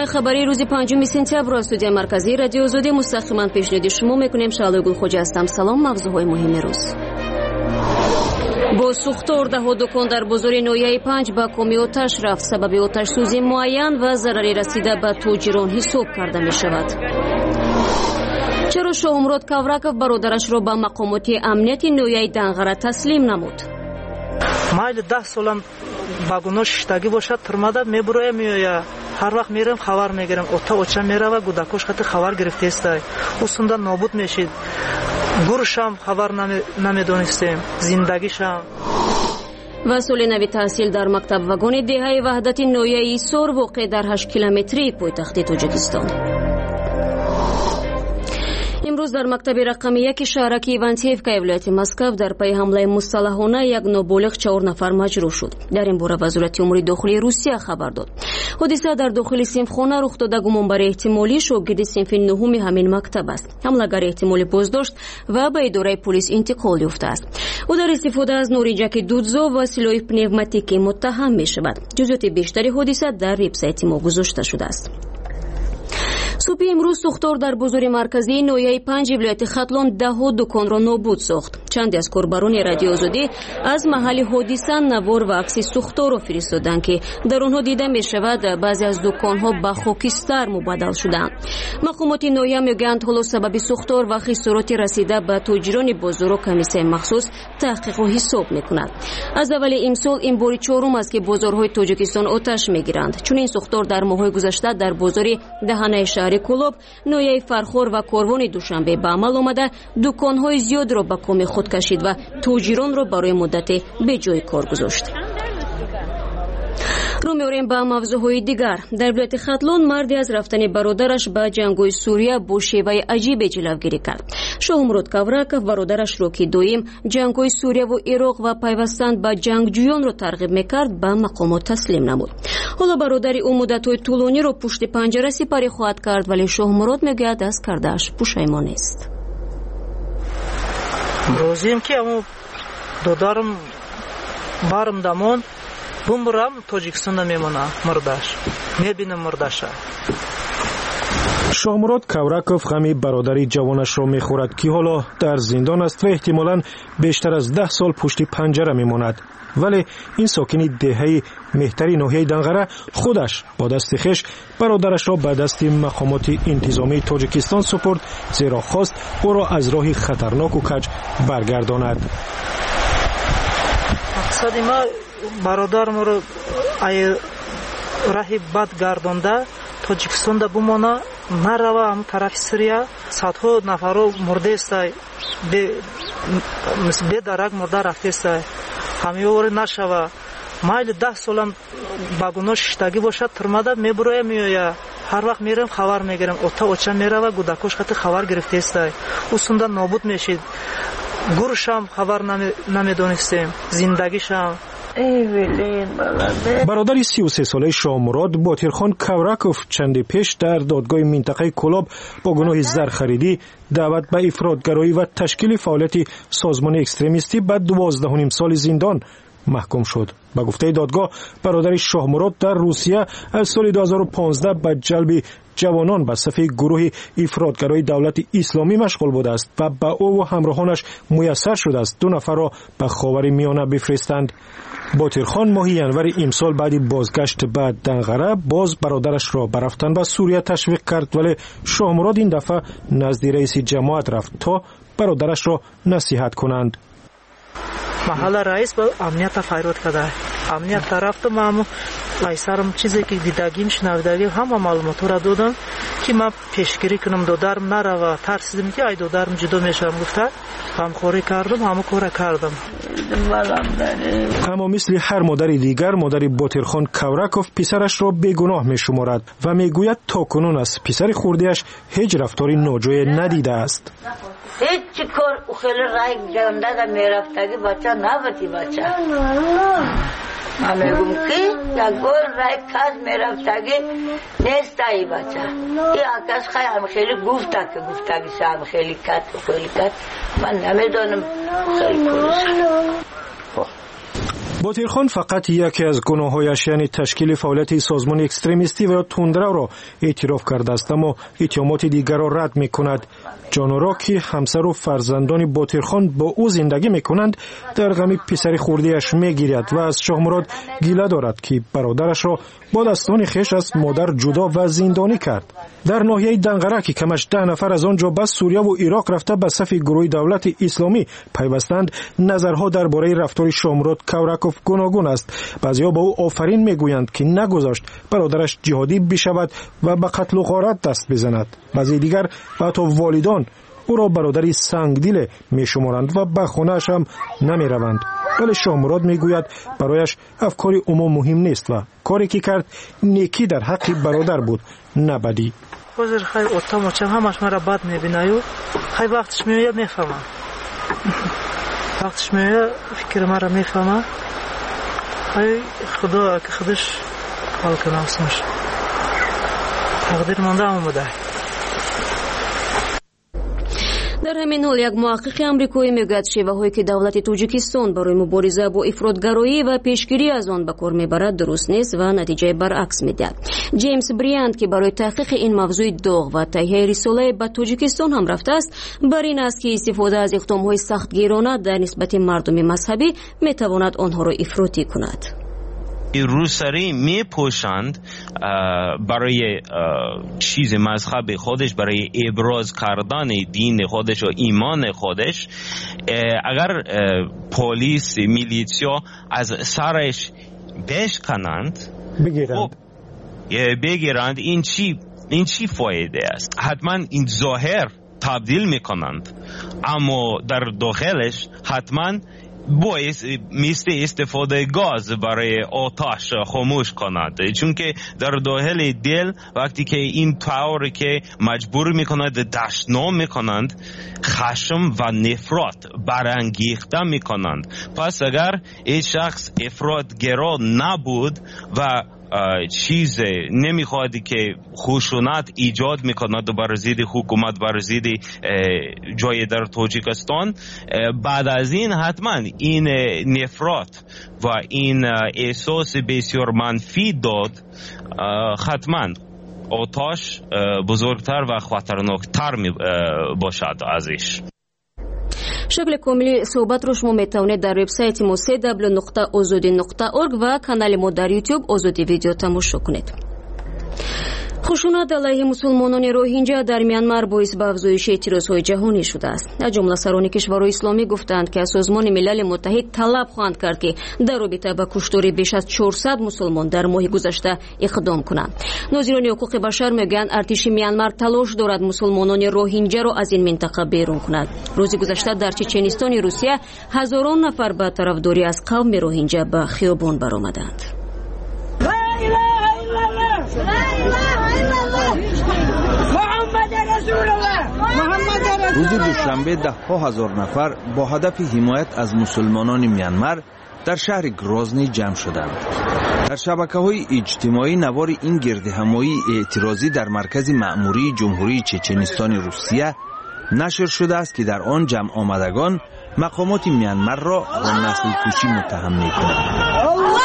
برنامه خبری روز 5 سپتامبر از استودیوی مرکزی رادیو آزادی مستقیما پیشنهاد شما میکنیم. شعله گلخوجی هستم. سلام. موضوعهای مهم روز: با سوختار ده دکان در بازار نویه 5 به کمی آتش رفت. سبب آتش سوزی معین و ضرری رسیده به تاجران حساب کرده می شود. چرا شاهمراد کاوراکوف برادرش را به مقامات امنیت نویه دنغره تسلیم نمود؟ مایل 10 سالم با گناه شتگی باشد ترماده میبروه میویا. هر وقت میرم خبر میگیرم اوتا اوچا میره و گودکوش خط خبر گرفته است. اصلا نابود میشید. گورشم خبر نمیدونستیم. زندگیشم. وسیله نوی تحصیل در مکتب واگن دهه وحدت نویه سور واقع در 8 کیلومتری پایتخت تاجیکستان. امروز در مکتب رقم 1 شهرک ایوانتیفکا ولایت مسکو در پی حمله مسلحانه یک نابالغ 4 نفر مجروح شد. در این باره وزارت امور داخلی روسیه خبر داد. حادثه در داخل صنفخانه رخ داده. گمان بر احتمالی شاگرد صنف نهم همین مکتب است. حمله‌گر احتمالی بازداشت و به اداره پلیس انتقال یافته است. او در استفاده از نارنجک دودزا و سلاح پنوماتیکی متهم می شود. جزئیات بیشتری حادثه در وبسایت ما گذاشته شده است. صبح امروز سوختار در بازار مرکزی نویه 5 ولایت ختلان 10 دکان را نابود ساخت. چندی از کاربران رادیو آزادی از محل حادثه نوار و عکس سوختار را فرستادند که در آنها دیده می شود بعضی از دکان‌ها به خاکستر مبادل شدند. مقامات نویه میگویند حالا سبب سوختار و خسارات رسیده به تاجران بازار و کمیسیون مخصوص تحقیق و حساب می‌کند. از اول امسال این بار چهارم است که بازارهای تاجیکستان آتش می‌گیرند. چون این سوختار در ماه‌های گذشته در بازار دهانه شهر کلوب، نویه فرخور و کاروان دوشنبه به عمل آمده دکان‌های زیاد را به کام خود کشید و تاجران را برای مدت به جای کار گذاشت. رو می‌آوریم به موضوعهای دیگر. در ولایت ختلان مردی از رفتن برادرش به جنگ‌های سوریه با شیوه عجیب جلوگیری کرد. شاهمراد کاوراکوف برادرش را که دویم جنگ‌های سوریه و عراق و پیوستن به جنگجویان را ترغیب می‌کرد به مقامات تسلیم نمود. حالا برادر او مدت‌های طولانی را پشت پنجره سپری خواهد کرد، ولی شاهمراد می‌گوید از کرده‌اش پشیمان است. روزیم که امو دودارم بارم دامون بومرام تاجیکستان میمونه مرداش میبینم مرداشه. شاهمراد کاوراکوف غمی برادری جوانش را میخورد که حالا در زندان است و احتمالاً بیشتر از 10 سال پشت پنجره میماند. ولی این ساکنی دهه مهتری ناحیه دنغره خودش با دست خویش برادرش را به دست مقامات انتظامی تاجیکستان سپرد، زیرا خواست او را از راه خطرناک و کج برگرداند. مقصد ما برادرم رو راهی بد گردانده تاجیکستان دا بمانه نروه هم طرف سوریه. صدها نفر مرده است، به درک مرده رفته است. همه وری نشوه. مایل 10 سالم با گناه شتگی باشد ترماده میبروه میویا. هر وقت میرم خبر میگیرم اوتا اوچا میره و گودکوش خط خبر گرفته است. اصلا نابود میشید. گورشم خبر نمیدونستیم. زندگیشم. برادر 33 ساله شاهمراد باطرخان کاوراکوف چندی پیش در دادگاه منطقه کلوب با گناه زرخریدی، دعوت به افراطگرایی و تشکیل فعالیت سازمان اکستریمیستی به 12.5 سال زندان محکوم شد. با گفته دادگاه برادر شاهمراد در روسیه از سال 2015 به جلب جوانان به صف گروه افراطگرای دولت اسلامی مشغول بوده است و به او و همراهانش میسر شده است 2 نفر را به خاور میانه بفرستند. باطرخان ماه ینور امسال بعد بازگشت به دنغره باز برادرش را به رفتن به سوریه تشویق کرد، ولی شاهمراد این دفعه نزد رئیس جماعت رفت تا برادرش را نصیحت کنند. محل رئیس با امنیت فریاد کرده. امنیت طرف ما ایسارم چیزی که دیدگیم شنودگیم همه معلومات را دادم که ما پیشگیری کنم دودرم نروه. ترسیدم که ای دودرم جدا میشم. گفته غمخوری کردم، همه کار کردم. اما مثل هر مادر دیگر مادر باطرخان کاوراکوف پسرش را بیگناه میشمارد و میگوید تاکنون از پسر خرده‌اش هیچ رفتاری ناجای ندیده است. هیچ کار خیلی رای جانده در میرفتگی بچه نبودی بچه. من میگم که یک بار رای کس میرفتگی نیست ای بچه. این آکس خیلی گفته که گفتگی هم خیلی کت. من نمیدانم خیلی پولیس. باتیرخان فقط یکی از گناه‌هایش یعنی تشکیل فعالیت سازمان اکستریمیستی و تندرو را اعتراف کرده است، اما اتهامات دیگر را رد می‌کند. جانورا که همسر و فرزندان باتیرخان با او زندگی می‌کنند در غم پسر خرده‌اش می‌گیرد و از شاهمراد گله دارد که برادرش را با دستان خویش از مادر جدا و زندانی کرد. در ناحیه دنقره که کمش 10 نفر از آنجا به سوریه و عراق رفته به صف گروه دولت اسلامی پیوستند، نظرها درباره رفتار شاهمراد کوراکوف گوناگون است. بعضی‌ها با او آفرین میگویند که نگذاشت برادرش جهادی بشود و به قتل و غارت دست بزند. بعضی دیگر و حتی والدان او را برادری سنگدل میشمارند و به خانه‌اش هم نمیروند. ولی شاهمراد میگوید برایش افکار عموم مهم نیست و کاری که کرد نیکی در حق برادر بود، نه بدی. حاضر خیلی اتام وچم همش مرا بد میبینه و خیلی وقتش میوید میفهمه، وقتش میوید فکر مرا میفهمه. خیلی خدا که خودش حال کنه اسمش تقدیر مانده هم بوده. در همین حال یک محقق آمریکایی میگوید شیوه‌هایی که دولت تاجیکستان برای مبارزه با افراطگرایی و پیشگیری از آن به کار میبرد درست نیست و نتیجه برعکس میدهد. جیمز بریانت که برای تحقیق این موضوع داغ و تهیه رساله به تاجیکستان هم رفته است، بر این است که استفاده از اقدام‌های سختگیرانه در نسبت مردم مذهبی میتواند آنها را افراطی کند. روسری می پوشند برای چیز مذهب خودش، برای ابراز کردن دین خودش و ایمان خودش. اگر پلیس میلیسیا از سرش بشکنند بگیرند این چی فایده است؟ حتما این ظاهر تبدیل میکنند، اما در داخلش حتما باعث مثل استفاده گاز برای آتش خاموش کند، چون که در داخل دل وقتی که این طور که مجبور میکند دشنام میکنند، خشم و نفرت برانگیخته میکنند. پس اگر این شخص افراطگرا نبود و چیز نمیخوادی که خشونت ایجاد میکند بر ضد حکومت، بر ضد جای در تاجیکستان، بعد از این حتما این نفرت و این احساس بسیار منفی داد حتما آتش بزرگتر و خطرناکتر باشد ازش. شکل کاملی صحبت رو شما میتونید در وبسایت ما www.azadi.org و کانال ما در یوتیوب آزادی ویدیو تماشا کنید. خشونت علیه مسلمانان روهینجا در میانمار باعث به افزایش اعتراضهای جهانی شده است. از جمله سران کشورهای اسلامی گفتند که سازمان ملل متحد طلب خواهند کرد که در رابطه با کشتار بیش از 400 مسلمان در ماه گذشته اقدام کنند. ناظران حقوق بشر میگویند ارتش میانمار تلاش دارد مسلمانان روهینجا را از این منطقه بیرون کند. روز گذشته در چچنستان روسیه هزاران نفر به طرفداری از قوم روهینجا به خیابان برآمدند. روز دوشنبه 10,000 نفر با هدف حمایت از مسلمانان میانمار در شهر گروزنی جمع شدند. در شبکه‌های اجتماعی نوار این گردهمایی اعتراضی در مرکز مأموری جمهوری چچنستان روسیه نشر شده است که در آن جمع آمدگان مقامات میانمار را به نسل کشی متهم می‌کنند.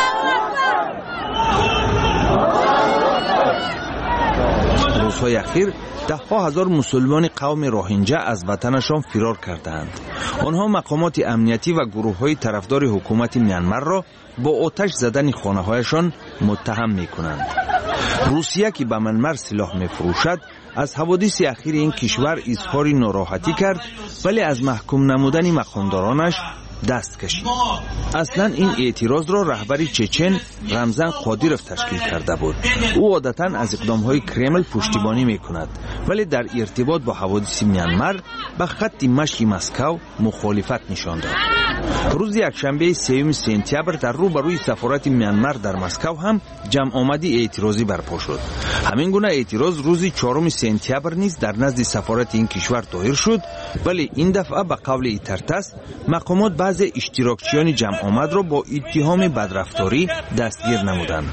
روزهای اخیر 10,000 مسلمان قوم روهینجا از وطنشان فرار کردند. آنها مقامات امنیتی و گروه‌های طرفدار حکومت میانمار را با آتش زدن خانه‌هایشان متهم می‌کنند. روسیه که به میانمار سلاح می‌فروشد از حوادث اخیر این کشور اظهار ناراحتی کرد، ولی از محکوم نمودن مقامدارانش دست کشید. اصلا این اعتراض را رهبر چچن رمزان قادیروف تشکیل کرده بود. او عادتاً از اقدام‌های کرمل پشتیبانی می‌کند، ولی در ارتباط با حوادث میانمار به خط مشی مسکو مخالفت نشان داد. روز یکشنبه 3 سپتامبر در روبروی سفارت میانمار در مسکو هم جمع آمدی اعتراضی برپا شد. همین گونه اعتراض روز 4 سپتامبر نیز در نزد سفارت این کشور دایر شد، ولی این دفعه به قول ایترتس مقامات بعض اشتراکچیان جمع آمد را با اتهام بدرفتاری دستگیر نمودند.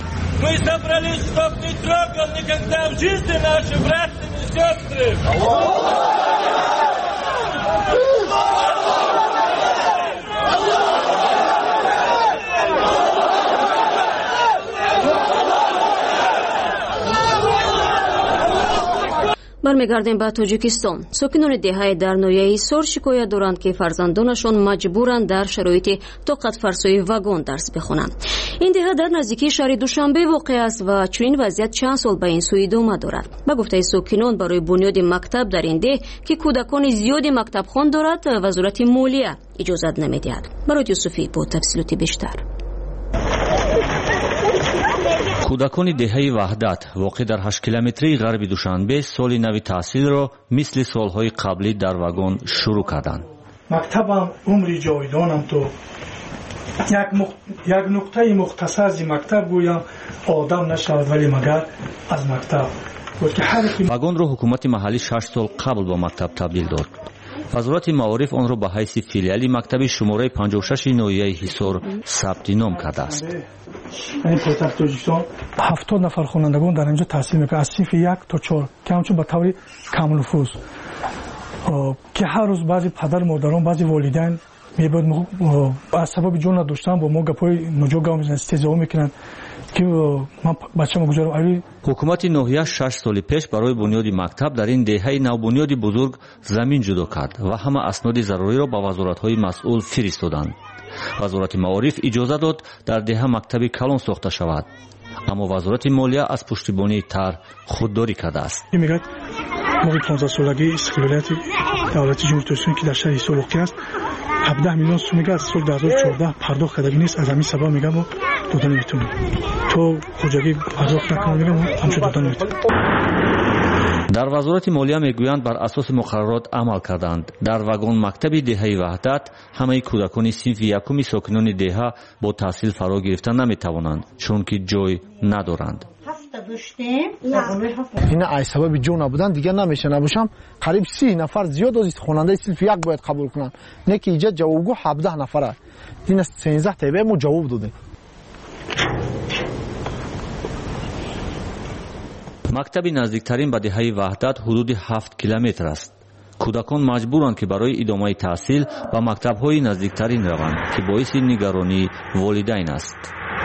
бармегардем ба тоҷикистон. сокинони деҳаи дар ноҳияи Ҳисор шикоят доранд ки фарзандонашон маҷбуранд дар шароити тоқатфарсои вагон дарс бихонанд. ин деҳа дар наздикии шаҳри душанбе воқеъ аст ва чунин вазъият чанд сол ба ин сӯ идома дорад. ба гуфтаи сокинон, барои бунёди мактаб дар ин деҳ ки кӯдакони зиёди мактабхон дорад, вазорати молия иҷозат намедиҳад. барои Юсуфӣ бо тафсилоти бештар. кӯдакони деҳаи ваҳдат воқеъ дар 8 километрии ғарби душанбе соли нави таҳсилро мисли солҳои қаблӣ дар вагон шурӯъ карданд. мактабам умри ҷовидонам то як нуқтаи мухтасар зи мактаб гӯям одам нашавад, вале магар аз мактаб. вагонро ҳукумати маҳаллӣ 6 сол қабл ба мактаб табдил дод. вазорати маориф онро ба ҳайси филиали мактаби шумораи 56 ноҳияи Ҳисор сабти ном кардааст. 70 нафар хонандагон дар инҷо таҳсил мекунанд аз синфи 1 то 4 ки ҳамчун ба таври камнуфуз ки ҳар рӯз баъзи падару модарон, баъзи волидайн мебояд аз сабаби ҷо надоштан бо мо гапҳои ноҷо мезананд, истеҳзоъ мекунанд ки ман бачамо гузарам. ҳукумати ноҳия 6 соли пеш барои бунёди мактаб дар ин деҳаи навбунёди бузург замин ҷудо кард ва ҳама асноди заруриро ба вазоратҳои масъул фиристоданд. вазорати маориф иҷоза дод дар деҳа мактаби калон сохта шавад, аммо вазорати молия аз пуштибонии тар худдорӣ кардааст. мегӯяд моҳи 15 солагии истиқлолияти давлати ҷумҳурии Tojikiston ки дар шаҳри Ҳисор воқеъ аст 17 миллион сум мегӯяд аз соли 2014 пардохт кардагӣ нест. аз ҳамин сабаб мегӯям мо дода наметавонем то хоҷагӣ пардохт накунем, мегӯям мо ҳамчун дода наметавонем. дар вазорати молия мегӯянд бар асоси муқаррарот амал карданд. дар вагон мактаби деҳаи ваҳдат ҳамаи кӯдакони синфи якуми сокинони деҳа бо таҳсил фаро гирифта наметавонанд, чунки ҷой надоранд. ина ай сабаби ҷо набудан дигар намеша набошам. қариб 30 нафар зиёд оз хонандаи синфи 1 бояд қабул кунанд, не ки иҷа ҷавобгӯ 17 нафар аст. ина 13 таъбе мо ҷавоб додем. мактаби наздиктарин ба деҳаи ваҳдат ҳудуди 7 километр аст. кӯдакон маҷбуранд ки барои идомаи таҳсил ба мактабҳои наздиктарин раванд, ки боиси нигаронии волидайн аст.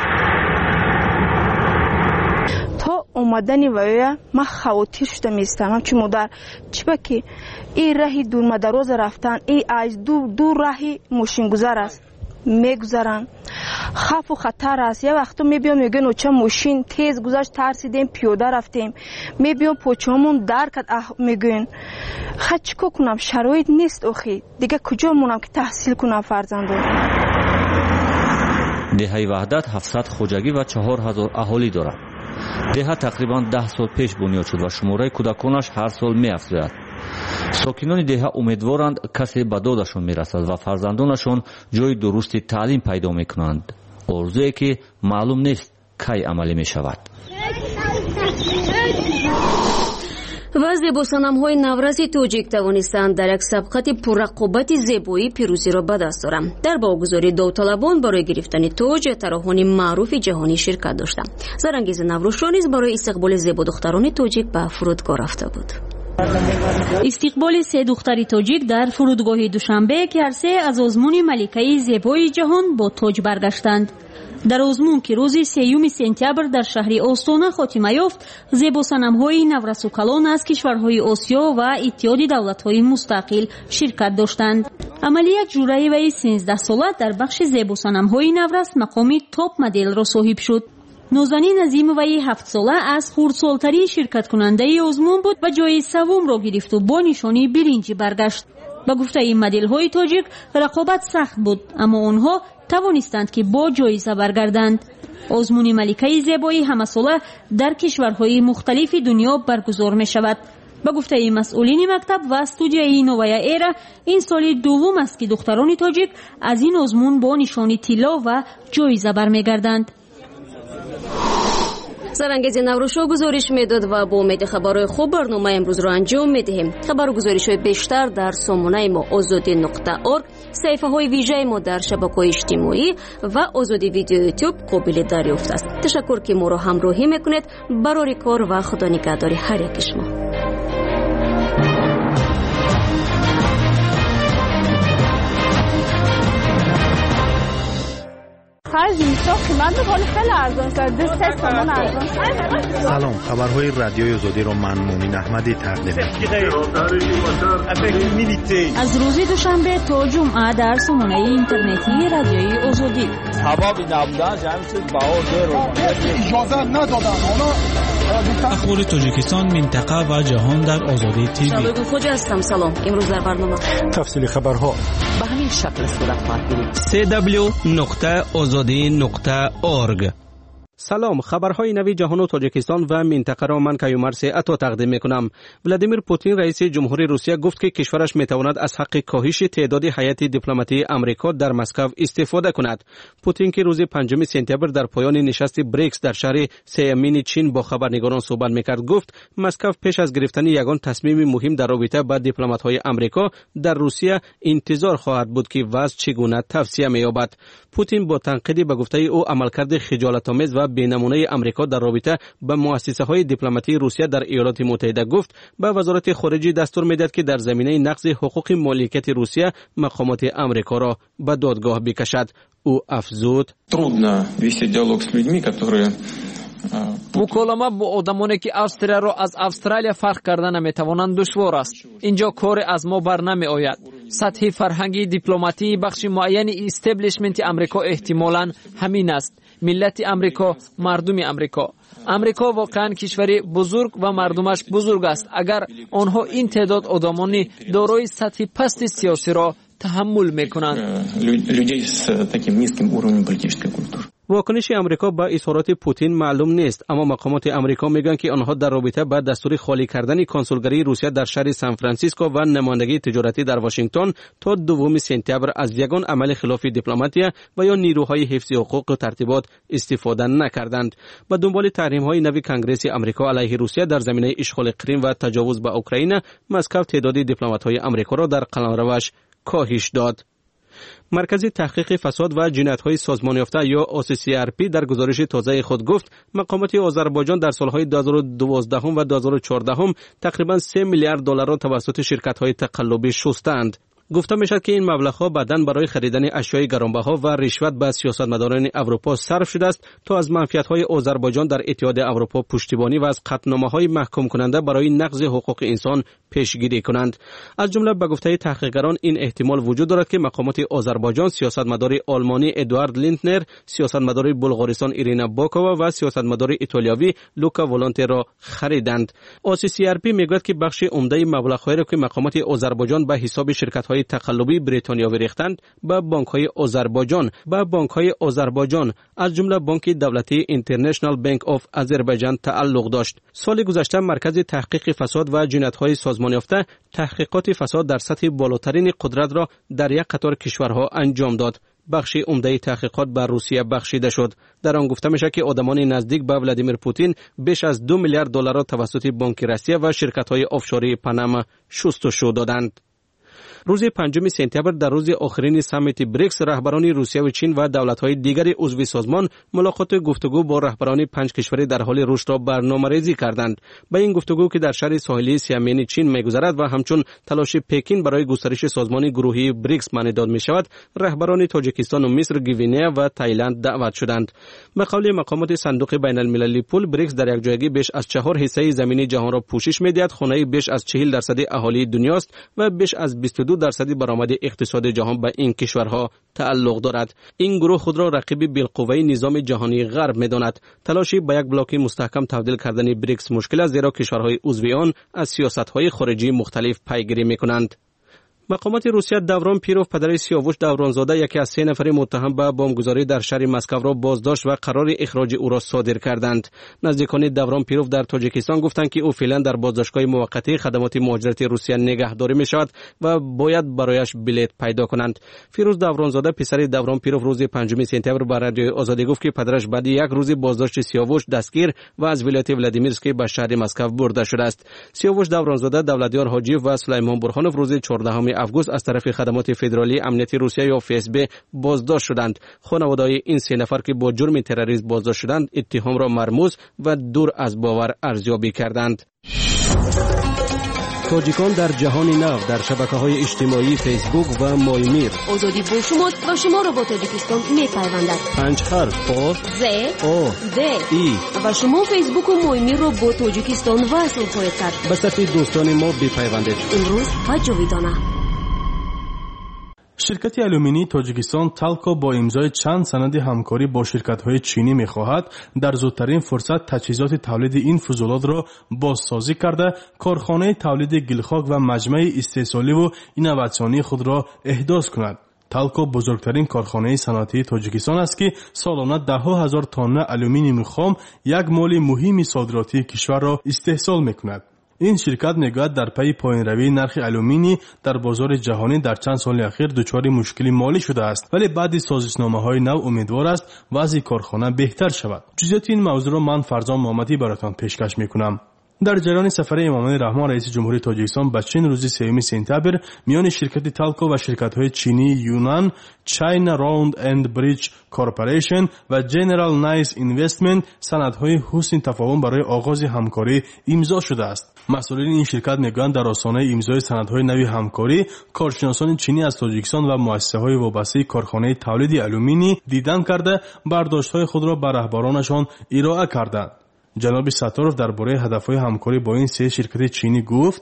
то омадани ваёя ман хавотир шуда меистамам чӣ модар чиба ки ин раҳи дурмадароза рафтан, ин аз ду раҳи мошингузар аст мегузаранд. хафу хатар аст. як вақто мебиём мегӯям оча мошин тез гузашт, тарсидем, пиёда рафтем, мебиём почаҳамон дар кард, мегӯям ха чӣ кор кунам, шароит нест, охи дигар куҷо монам ки таҳсил кунам фарзандон. деҳаи ваҳдат 700 хоҷагӣ ва 4000 аҳолӣ дорад. деҳа тақрибан 10 сол пеш бунёд шуд ва шумораи кӯдаконаш ҳар сол меафзояд. сокинони деҳа умедворанд касе ба додашон мерасад ва фарзандонашон ҷои дурусти таълим пайдо мекунанд. орзуе ки маълум нест кай амалӣ мешавад. ва зебосанамҳои навраси тоҷик тавонистанд дар як сабқати пуррақобати зебоӣ пирӯзиро ба даст оранд. дар боғгузории довталабон барои гирифтани тоҷ тароҳони маъруфи ҷаҳонӣ ширкат доштанд. Зарангез Наврӯшо низ барои истиқболи зебодухтарони тоҷик ба фурудгоҳ рафта буд. истиқболи се духтари тоҷик дар фурудгоҳи Душанбе ки ҳар се аз озмуни маликаи зебои ҷаҳон бо тоҷ баргаштанд. дар озмун ки рӯзи 3 сентябр дар шаҳри Остона хотима ёфт, зебосанамҳои наврасу калон аз кишварҳои Осиё ва иттиҳоди давлатҳои мустақил ширкат доштанд. амалият ҷураеваи 13 сола дар бахши зебосанамҳои наврас мақоми топ моделро соҳиб шуд. нозанин Азимоваи 7 сола аз хурдсолтарин ширкаткунандаи озмун буд ва ҷои савумро гирифту бо нишони биринҷӣ баргашт. ба гуфтаи моделҳои тоҷик рақобат сахт буд, аммо онҳо тавонистанд ки бо ҷоиза баргарданд. озмуни маликаи зебоӣ ҳамасола дар кишварҳои мухталифи дунё баргузор мешавад. ба гуфтаи масъулини мактаб ва студияи Новая эра, ин соли дуввум аст ки духтарони тоҷик аз ин озмун бо нишони тилло ва ҷоиза бармегарданд. Зарангези Наврӯшо гузориш медод ва бо умеди хабарҳои хуб барномаи имрӯзро анҷом медиҳем. хабару гузоришҳои бештар дар сомонаи мо озоди.орг, саҳифаҳои вижаи мо дар шабакаҳои иҷтимоӣ ва озоди видео ютуб қобили дарёфт аст. ташаккур ки моро ҳамроҳӣ мекунед. барори кор ва худо нигаҳдори ҳар яки шумо. Каждый قیمت ولی خیلی ارزان شده. 3 تومن ارزان شده. سلام، خبرهای رادیوی آزادی رو من مومن احمدی تقدیم می‌کنم. از روز دوشنبه تا جمعه در سامانه اینترنتی رادیوی آزادی. هوا نبودن جمع شد بهار اجازه ندادن. اخبار تاجیکستان، منطقه و جهان در آزادی تیوی. شبکه خوجا هستم. سلام. امروز در برنامه تفصیل خبرها به همین شکل صورت خواهد گرفت. www.azadi.org. سلام، خبرهای نوی جهان و تاجیکستان و منطقه را من کیومرث عطا تقدیم میکنم. ولادیمیر پوتین رئیس جمهوری روسیه گفت که کشورش میتواند از حق کاهش تعداد هیئت دیپلماتی آمریکا در مسکو استفاده کند. پوتین که روز 5 سپتامبر در پایان نشست بریکس در شهر سیامین چین با خبرنگاران صحبت میکرد گفت مسکو پیش از گرفتن یگان تصمیم مهم در رابطه با دیپلمات‌های آمریکا در روسیه انتظار خواهد بود که وضع چگونه توسعه می‌یابد. پوتین با تنقیدی به گفته او عملکرد خجالت‌آمیز و بی‌نمونه آمریکا در رابطه با مؤسسه‌های دیپلماتی روسیه در ایالات متحده گفت به وزارت خارجه دستور می‌دهد که در زمینه نقض حقوق مالکیت روسیه مقامات آمریکا را به دادگاه بکشد. او افزود: مکالمه با آدمانی که استرالیا را از استرالیا فرق کردن نمیتوانند دشوار است. اینجا کار از ما بر نمی آید. سطح فرهنگی دیپلماتی بخش معین استبلیشمنت امریکا احتمالاً همین است. ملت امریکا، مردم امریکا. امریکا واقعاً کشوری بزرگ و مردمش بزرگ است. اگر آنها این تعداد آدمانی دارای سطح پست سیاسی را تحمل میکنند. واکنش امریکا با اظهارات پوتین معلوم نیست، اما مقامات امریکا میگن که آنها در رابطه با دستور خالی کردن کنسولگری روسیه در شهر سان فرانسیسکو و نمایندگی تجارتی در واشنگتن تا 2 سپتامبر از یگان عمل خلاف دیپلماتیه و یا نیروهای حفظ حقوق و ترتیبات استفاده نکردند. با دنبال تحریم‌های نوی کنگره امریکا علیه روسیه در زمینه اشغال کریم و تجاوز به اوکراین، مسکو تعداد دیپلمات‌های امریکا را در قلمروش کاهش داد. مرکز تحقیق فساد و جنایت‌های سازمان یافته یا OCCRP در گزارش تازه خود گفت مقامات آذربایجان در سالهای 2012 و 2014 تقریباً 3 میلیارد دلار را توسط شرکت‌های تقلبی شستند. گفته میشد که این مبلغ‌ها بعداً برای خریدن اشیاء گرانبها و رشوت به سیاستمداران اروپا صرف شده است تا از منفعت‌های آذربایجان در اتحاد اروپا پشتیبانی و از قطعنامه‌های محکوم کننده برای نقض حقوق انسان پیشگیری کنند. از جمله به گفته تحقیقگران این احتمال وجود دارد که مقامات آذربایجان سیاستمدار آلمانی ادوارد لیندنر، سیاستمدار بلغارستان ایرینا باکووا و سیاستمدار ایتالیایی لوکا ولانتی را خریدند. OCCRP میگوید که بخش عمده مبلغ‌هایی را که مقامات آذربایجان به حساب شرکت‌های تقلبی بریتانیا ریختند به بانک‌های آذربایجان از جمله بانک دولتی اینترنشنال بانک آف آذربایجان تعلق داشت. سال گذشته مرکز تحقیق فساد و جنایت‌های سازمان یافته تحقیقات فساد در سطح بالاترین قدرت را در یک قطار کشورها انجام داد. بخش عمده تحقیقات بر روسیه بخشیده شد. در آن گفته میشه که آدمان نزدیک به ولادیمیر پوتین بیش از 2 میلیارد دلار را توسط بانک روسیه و شرکت‌های آفشوری پاناما شستشو دادند. روز 5 سپتامبر در روز آخرین سامیت بریکس رهبران روسیه و چین و دولت‌های دیگر عضو سازمان ملاقات گفتگو با رهبران 5 کشور در حال رشد را برنامه‌ریزی کردند. با این گفتگو که در شهر ساحلی سیامین چین می‌گذرد و همچون تلاش پکین برای گسترش سازمان گروهی بریکس معنی داد می‌شود، رهبران تاجیکستان و مصر، گوینه و تایلند دعوت شدند. به قول مقامات صندوق بین‌المللی پول، بریکس در یک جایگی بیش از 4 حصه زمین جهان را پوشش می‌دهد، خانه بیش از 40% اهالی دنیاست و بیش از 22% برآمد اقتصاد جهان به این کشورها تعلق دارد. این گروه خود را رقیب بالقوه نظام جهانی غرب می‌داند. تلاشی به یک بلاک مستحکم تبدیل کردن بریکس مشکل است، زیرا کشورهای عضو آن از سیاست‌های خارجی مختلف پیگیری می‌کنند. مقامات روسیه دوران پیروف پدر سیاوش دورانزاده یکی از 3 نفر متهم به بمبگذاری در شهر مسکو را بازداشت و قرار اخراج او را صادر کردند. نزدیکان دوران پیروف در تاجیکستان گفتند که او فعلا در بازداشتگاه موقتی خدمات مهاجرت روسیه نگهداری می‌شود و باید برایش بلیط پیدا کنند. فیروز دورانزاده پسر دوران پیروف روز 5 سپتامبر به رادیوی آزادی گفت که پدرش بعد یک روز بازداشت سیاوش دستگیر و از ولایت ولادیمیرسک به شهر مسکو برده شده است. سیاوش دورانزاده، دولتیار حاجیف و سلیمان برهانوف روز 14 آگوست از طرف خدمات فدرالی امنیتی روسیه یا FSB بازداشت شدند. خانواده‌های این 3 نفر که با جرم تروریسم بازداشت شدند، اتهام را مرموز و دور از باور ارزیابی کردند. تاجیکان در جهان نو در شبکه‌های اجتماعی فیسبوک و مایمیر. آزادی بوشماد و شما را با تاجیکستان می‌پیوندد. 5 حرف آ ز او د ای و شما فیسبوک و مایمیر را با تاجیکستان وصل خواهید کرد. به صفحه دوستان ما بپیوندید. امروز و جاویدانه. شرکت آلومینی تاجیکستان تالکو با امضای چند سند همکاری با شرکت‌های چینی می‌خواهد در زودترین فرصت تجهیزات تولید این فضولات را بازسازی کرده کارخانه تولید گلخاک و مجمع استحصالی و اینوواسیونی خود را احداث کند. تالکو بزرگترین کارخانه صنعتی تاجیکستان است که سالانه ده‌ها هزار تن آلومینیوم خام، یک مال مهم صادراتی کشور را استحصال می‌کند. این شرکت میگوید در پی پایین روی نرخ آلومینی در بازار جهانی در چند سال اخیر دچار مشکلی مالی شده است، ولی بعد از سازشنامه‌های نو امیدوار است وضع کارخانه بهتر شود. جزئیات این موضوع را من فرزان محمدی براتان پیشکش میکنم. در جریان سفر امامزاده رحمان رئیس جمهوری تاجیکستان به چین روز 3 سپتامبر میان شرکت تالکو و شرکت‌های چینی یونان، چاینا راوند اند بریج کورپوریشن و جنرال نایس اینوستمنت سندهای حسن تفاهم برای آغاز همکاری امضا شده است. مسئولین این شرکت میگویند در آستانه امضای سندهای نوی همکاری کارشناسان چینی از تاجیکستان و مؤسسه‌های وابسته کارخانه تولید آلومینی دیدن کرده برداشت‌های خود را به رهبرانشان ارائه کردند. جناب ستارов درباره هدف‌های همکاری با این سه شرکت چینی گفت: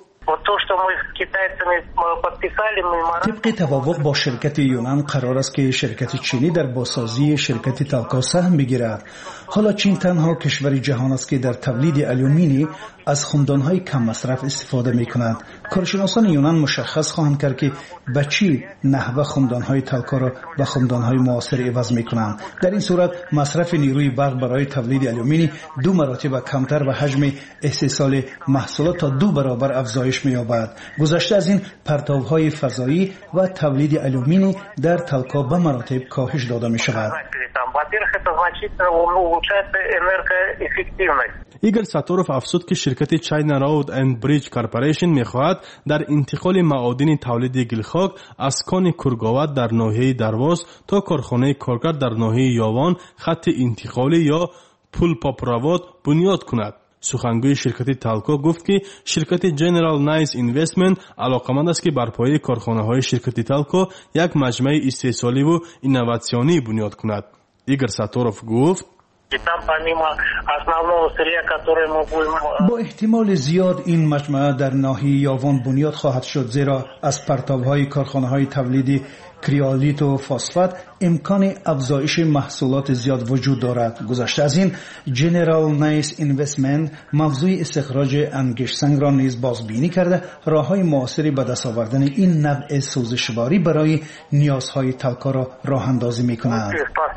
طبق توافق با شرکت یونان قرار است که شرکت چینی در بازسازی شرکت تالکو سهم بگیرد. حالا چین تنها کشور جهان است که در تولید آلومینی از خمدان‌های کم مصرف استفاده می‌کند. کارشناسان یونان مشخص خواهند کرد که به چی نحوه خمدان‌های تالکو را به خمدان‌های معاصر عوض می‌کنند. در این صورت مصرف نیروی برق برای تولید آلومینی 2 مراتب کمتر و حجم استحصال محصولات تا 2 برابر افزایش می‌یابد. گذشته از این پرتاب‌های فضایی و تولید آلومینی در تالکو به مراتب کاهش داده می‌شود. ایگور ستارov افزود که شرکت چاینا راود اند بریج کورپوریشن می‌خواهد در انتقال معادن تولید گلخاک از کان کورگاوت در ناحیه درواز تا کارخانه کارگر در ناحیه یاوان خط انتقالی یا پول پاپراوات بنیاد کند. سخنگوی شرکت تالکو گفت که شرکت جنرال نایس اینوستمنت علاقمند است که بر پایه کارخانه‌های شرکت تالکو یک مجمع استحصالی و اینوواسیونی بنیاد کند. ایگور ستارov گفت: با احتمال زیاد این مجمع در ناحیه یاوان بنیاد خواهد شد، زیرا از پرتاب‌های کارخانه‌های تولید کریولیت و فسفات امکان افزایش محصولات زیاد وجود دارد. گذشته از این جنرال نایس اینوستمنت موضوع استخراج انگشت سنگ را نیز بازبینی کرده راه‌های معاصری به دست آوردن این نوع سوزشواری برای نیازهای تالکو را راه‌اندازی می‌کند.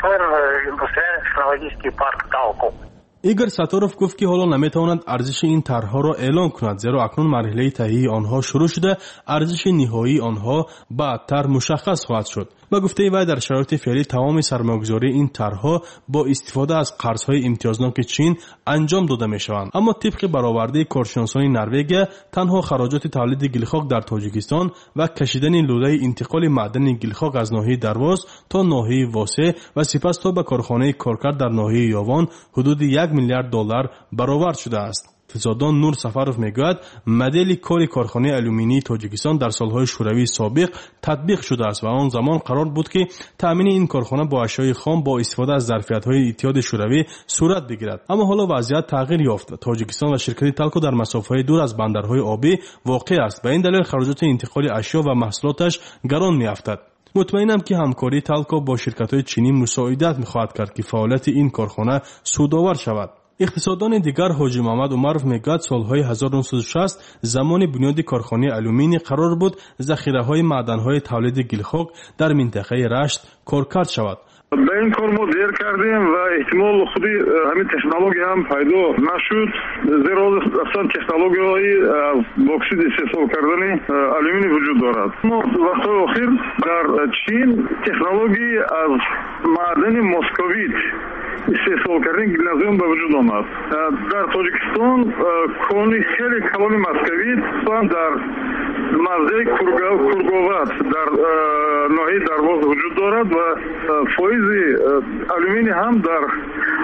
ایگور ستارov گفت که حالا نمیتواند ارزش این طرح‌ها را اعلام کند، زیرا اکنون مرحله تهیه آنها شروع شده، ارزش نهایی آنها بعدتر مشخص خواهد شد. و گفته وی در شرایط فعلی تمام سرمایه‌گذاری این طرح‌ها با استفاده از قرض‌های امتیازناک چین انجام داده می‌شوند. اما طبق برآورده کارشناسان نروژ تنها خراجات تولید گلخاک در تاجیکستان و کشیدن لوله انتقال معدن گلخاک از ناحیه درواز تا ناحیه واسه و سپس تا به کارخانه کارگر در ناحیه یاوان حدود 1 میلیارد دلار برآورد شده است. اقتصاددان نور سفرov میگوید مدل کار کارخانه آلومینی تاجیکستان در سالهای شوروی سابق تطبیق شده است و آن زمان قرار بود که تامین این کارخانه با اشیاء خام با استفاده از ظرفیت‌های اتحاد شوروی صورت بگیرد. اما حالا وضعیت تغییر یافته. تاجیکستان و شرکت تالکو در مسافه‌های دور از بندرهای آبی واقع است و این دلیل خراجات انتقال اشیا و محصولاتش گران می‌افتد. مطمئنم که همکاری تالکو با شرکت‌های چینی مساعدت می‌خواهد کرد که فعالیت این کارخانه سودآور شود. اقتصاددان دیگر حاجی محمد عمرov میگوید سالهای 1960 زمان بنیاد کارخانه آلومینی قرار بود ذخیره‌های معدن‌های تولید گلخاک در منطقه رشت کارکرد شود. به این کار ما دیر کردیم و احتمال خودی همین تکنولوژی هم پیدا نشد، زیرا اصلا تکنولوژی از باکسید استحصال کردن آلومینی وجود دارد. ما وقتهای اخیر در چین تکنولوژی از معدن مسکویت استحصال کردن گلنازیوم به وجود آمد. در تاجیکستان کانی خیلی کلان مسکویت در مزه کورگاوت در ناحیه درواز وجود دارد و فایز آلومینی هم در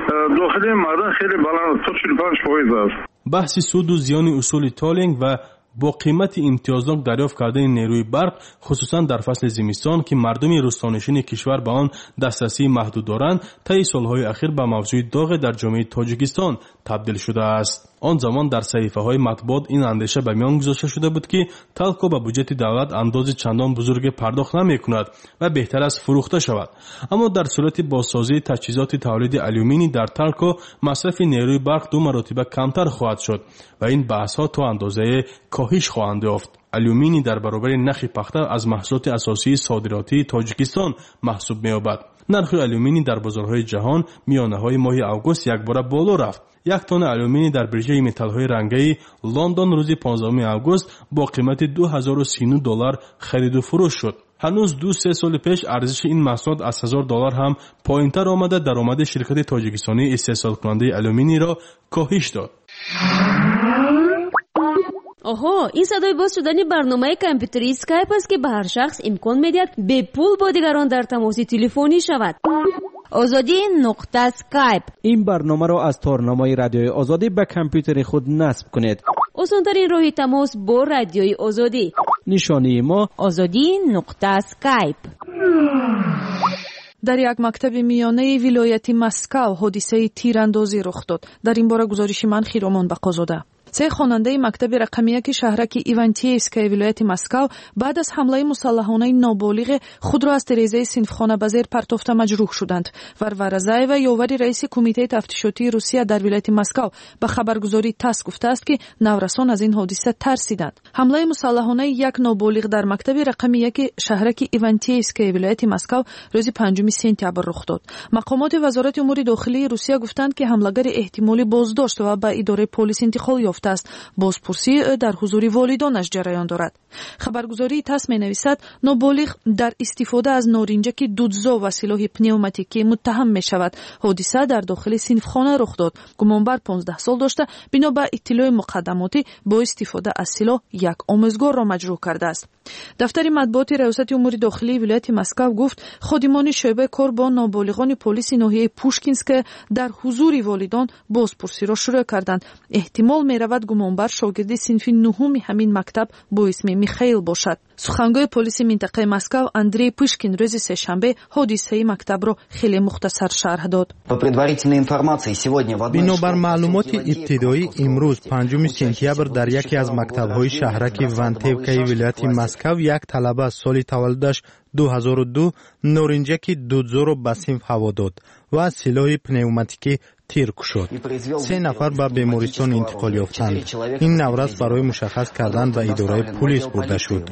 داخل معدن خیلی بلند تا 45% است. بحث سود و زیان اصول تالینگ و با قیمت امتیازناک دریافت کردن نیروی برق خصوصا در فصل زمستان که مردم روستانشین کشور به آن دسترسی محدود دارند طی سالهای اخیر به موضوع داغ در جامعه تاجیکستان تبدیل شده است. آن زمان در صحیفه‌های مطبوعات این اندیشه به میان گذاشته شده بود که تالکو به بودجه دولت اندازه چندان بزرگ پرداخت نمی‌کند و بهتر است فروخته شود. اما در صورت بازسازی تجهیزات تولید آلومینی در تالکو مصرف نیروی برق 2 مرتبه کمتر خواهد شد و این بحث‌ها تا اندازه کاهش خواهند یافت. آلومینی در برابر نرخ پخته از محصولات اساسی صادراتی تاجیکستان محسوب می‌یابد. نرخ آلومینی در بازارهای جهان میانه‌های ماه آگوست یک بار بالا رفت. 1 تن آلومینی در برژه متال‌های رنگی لندن روز 15 آگوست با قیمت $2039 خرید و فروش شد. هنوز 2-3 سال پیش ارزش این محصولات از $1000 هم پایین‌تر آمده درآمد شرکت تاجیکستانی استحصال کننده آلومینی را کاهش داد. آها، این صدای باز شدن برنامه کامپیوتری اسکایپ است که به هر شخص امکان می‌دهد به پول با دیگران در تماس تلفنی شود. آزادی نقطه اسکایپ. این برنامه را از تارنمای رادیوی آزادی به کامپیوتر خود نصب کنید. آسان‌ترین راه تماس با رادیوی آزادی. نشانی ما آزادی نقطه اسکایپ. در یک مکتب میانه ولایت مسکو حادثه تیراندازی رخ داد. در این باره گزارش من خیرامان بقازاده. 3 خواننده مکتب رقمی 1 شهرک ایوانتییسکای ولایت مسکو بعد از حمله مسلحانه نابالغ خود را از تریزه صنفخانه به زیر پرتافته مجروح شدند. ورورزایو یاور رئیس کمیته تفتیشاتی روسیه در ولایت مسکو به خبرگزاری تاس گفته است که نورسان از این حادثه ترسیدند. حمله مسلحانه یک نابالغ در مکتب رقمی 1 شهرک ایوانتییسکای ولایت مسکو روز 5 سپتامبر رخ داد. مقامات وزارت امور داخلی روسیه گفتند که حمله‌گر احتمالی بازداشت و به اداره پلیس انتقال یافته است. بازپرسی در حضور والدانش جریان دارد. خبرگزاری تاس می‌نویسد نابالغ در استفاده از نارنجک دودزا و سلاح پنیوماتیکی متهم می‌شود. حادثه در داخل صنفخانه رخ داد. گمانبر 15 سال داشته بنا به اطلاع مقدماتی با استفاده از سلاح یک آموزگار را مجروح کرده است. دفتر مطبوعات ریاست امور داخلی ولایت مسکو گفت خادمان شعبه کار با نابالغان پلیس ناحیه پوشکینسک در حضور والدان بازپرسی را شروع کردند. احتمال می‌رود گمانبر شاگرد صنف 9 همین مکتب با اسم میخائیل باشد. سخنگوی پلیس منطقه مسکو اندری پوشکین روز سه‌شنبه حادثه مکتب را خیلی مختصر شرح داد. بنابر معلومات ابتدایی امروز 5 سپتامبر در یکی از مکتب‌های شهرک ونتیوکای ولایت مسکو یک طلبه سال تولدش 2002 نارنجک دودزو را به صنف هوا داد و سلاح پنیوماتیکی تیر شد. 3 نفر به بیمارستان انتقال یافتند. این نورس برای مشخص کردن به اداره پلیس برده شد.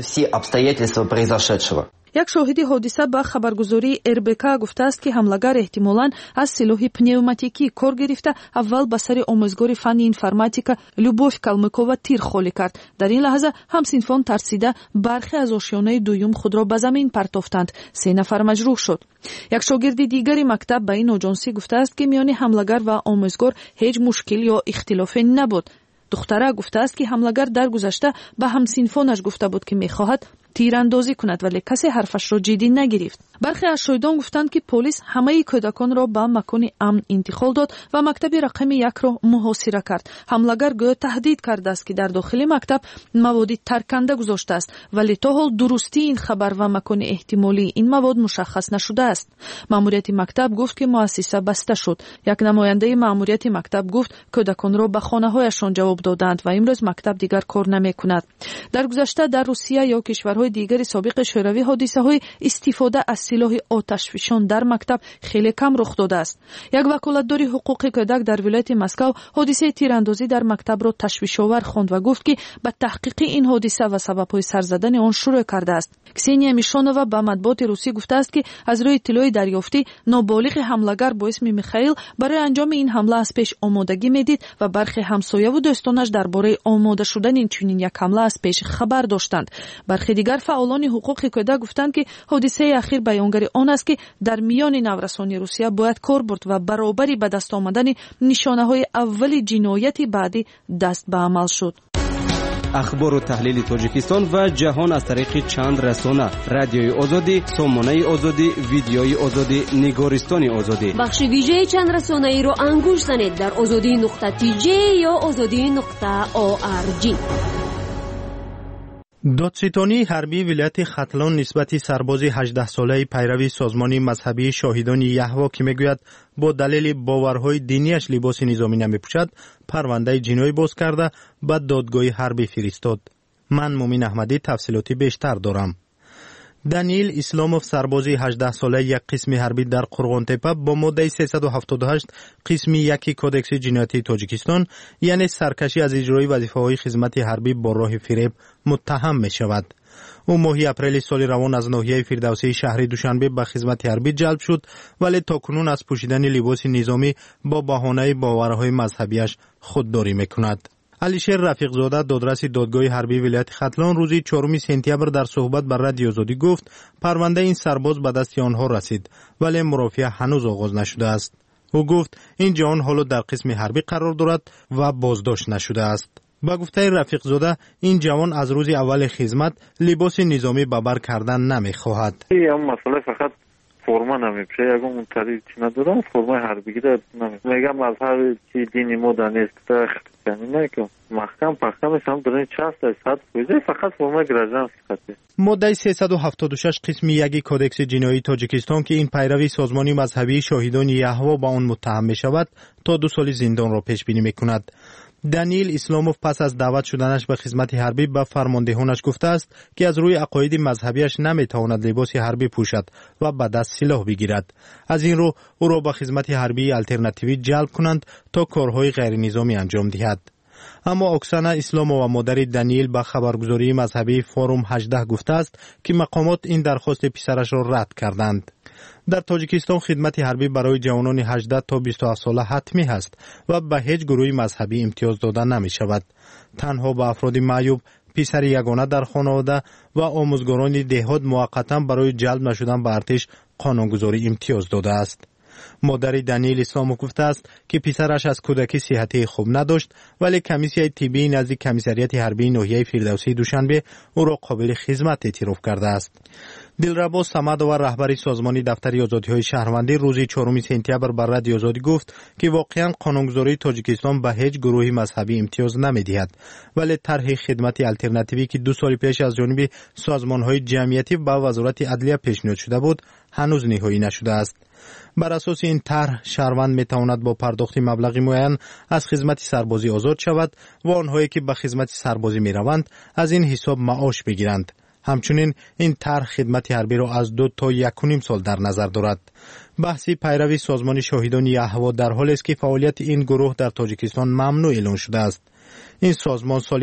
یک شاهد حادثه به خبرگزاری اربکا گفته است که حمله‌گر احتمالاً از سلاح پنیوماتیکی کار گرفته اول به سر آموزگار فن انفرماتیکا لوبوف کالمکووا تیر خالی کرد. در این لحظه همسنفان ترسیده برخی از آشیانه دوم خود را به زمین پرتافتند. 3 نفر مجروح شد. یک شاگرد دیگری مکتب به این آژانسی گفته است که میان حمله‌گر و آموزگار هیچ مشکل یا اختلافی نبود. دختره گفته است که حمله‌گر در گذشته به همسنفانش گفته بود که می‌خواهد تیراندازی کند ولی کسی حرفش را جدی نگرفت. برخی از شاهدان گفتند که پلیس همه کودکان را به مکان امن انتقال داد و مکتب رقم 1 را محاصره کرد. حمله‌گر گویا تهدید کرده است که در داخل مکتب مواد ترکنده گذاشته است ولی تا حال درستی این خبر و مکان احتمالی این مواد مشخص نشده است. ماموریت مکتب گفت که مؤسسه بسته شد. یک نماینده ماموریت مکتب گفت کودکان را به خانه‌هایشان جواب دادند و امروز مکتب دیگر کار نمی‌کند. در گذشته در روسیه یا کشورهای دیگر سابق شوروی حادثه‌های استفاده از سلاح آتشفشان در مکتب خیلی کم رخ داده است. یک وکالتدار حقوق کودک در ولایت مسکو حادثه تیراندازی در مکتب را تشویش‌آور خواند و گفت که به تحقیق این حادثه و سبب‌های سر زدن آن شروع کرده است. کسینیا میشونووا به مطبوعات روسی گفته است که از روی اطلاع دریافتی نابالغ حمله‌گر با اسم میخائیل برای انجام این حمله از پیش آمادگی میدید و برخی همسایه و دوستانش درباره آماده شدن این چنین یک حمله از پیش خبر داشتند. برخی دیگر فعالان حقوق کودک گفتند که حادثه اخیر بیانگر آن است که در میان نورسان روسیه باید کار برد و برابری به دست آمدن نشانه‌های اول جنایت بعدی دست به عمل شد. اخبار و تحلیل تاجیکستان و جهان از طریق چند رسانه: رادیوی آزادی، سامانه آزادی، ویدیوی آزادی، نگارستان آزادی. بخش ویژه چند رسانه‌ای رو انگوش زنید در azadi.tj یا azadi.org. دادستانی حربی ولایت ختلان نسبت سرباز 18 ساله پیروی سازمان مذهبی شاهدان یهوه که میگوید با دلیل باورهای دینیش لباس نظامی نمیپوشد پرونده جنایی باز کرده به دادگاه حربی فرستاد. من مومن احمدی تفصیلاتی بیشتر دارم. دانیل اسلاموف سربازی 18 ساله یک قسم حربی در قرغانتپه با ماده 378 قسم 1 کودکس جنایتی تاجیکستان یعنی سرکشی از اجرای وظیفه‌های خدمت حربی با راه فریب متهم می شود. او ماهی اپریل سال روان از ناحیه فردوسی شهر دوشنبه به خدمت حربی جلب شد ولی تاکنون از پوشیدن لباس نظامی با بهانه باورهای مذهبیش خودداری میکند. علیشیر رفیقزاده دادرس دادگاه حربی ولایت ختلان روزی 4 سپتامبر در صحبت با رادیو آزادی گفت پرونده این سرباز به دست آنها رسید ولی مرافعه هنوز آغاز نشده است. او گفت این جوان حالا در قسم حربی قرار دارد و بازداشت نشده است. با گفته رفیقزاده این جوان از روز اول خدمت لباس نظامی به بر کردن نمیخواهد. این مسئله فقط فرما نمیشه اگه اون طریق چی ندارم فرما حربی گیره میگم مذهب چی دینی ما دانست نه که محکم پخکمش هم دارین چست از حد بوده فقط فرما گرازن فقطه. ماده 376 قسم 1 کودکس جنایی تاجیکستان که این پیروی سازمانی مذهبی شاهدان یهوه با آن متهم می شود تا 2 سال زندان را پیش بینی می کند. دانیل اسلاموف پس از دعوت شدنش به خدمت حربی به فرماندهانش گفته است که از روی عقاید مذهبیش نمیتواند لباس حربی پوشد و به دست سلاح بگیرد. از این رو او را به خدمت حربی آلترناتیوی جلب کنند تا کارهای غیر نظامی انجام دهد. اما اکسانا اسلامو و مادر دانیل به خبرگزاری مذهبی فوروم 18 گفته است که مقامات این درخواست پسرش را رد کردند. در تاجیکستان خدمت حربی برای جوانان 18 تا 27 ساله حتمی است و به هیچ گروه مذهبی امتیاز داده نمی شود. تنها به افراد معیوب، پسر یگانه در خانواده و آموزگاران دهات موقتا برای جلب نشدن به ارتش قانونگذاری امتیاز داده است. مادر دانیل اسلامو گفته است که پسرش از کودکی صحتی خوب نداشت ولی کمیسیون طبی نزدیک کمیسریت حربی ناحیه فردوسی دوشنبه او را قابل خدمت اعتراف کرده است. دلربا صمد و رهبر سازمان دفتر آزادی‌های شهروندی روز 4 سپتامبر بر رادیو آزادی گفت که واقعا قانونگذاری تاجیکستان به هیچ گروهی مذهبی امتیاز نمی‌دهد ولی طرح خدمت آلترناتیوی که 2 سال پیش از جانب سازمان‌های جمعیتی با وزارت عدلیه پیشنهاد شده بود هنوز نهایی نشده است. بر اساس این طرح شهروند میتواند با پرداخت مبلغی معین از خدمت سربازی آزاد شود و آنهایی که به خدمت سربازی میروند از این حساب معاش بگیرند. همچنین این طرح خدمت حربی را از 2 تا 1.5 سال در نظر دارد. بحث پیروی سازمان شاهدان یهوه در حالی است که فعالیت این گروه در تاجیکستان ممنوع اعلام شده است. این سازمان سال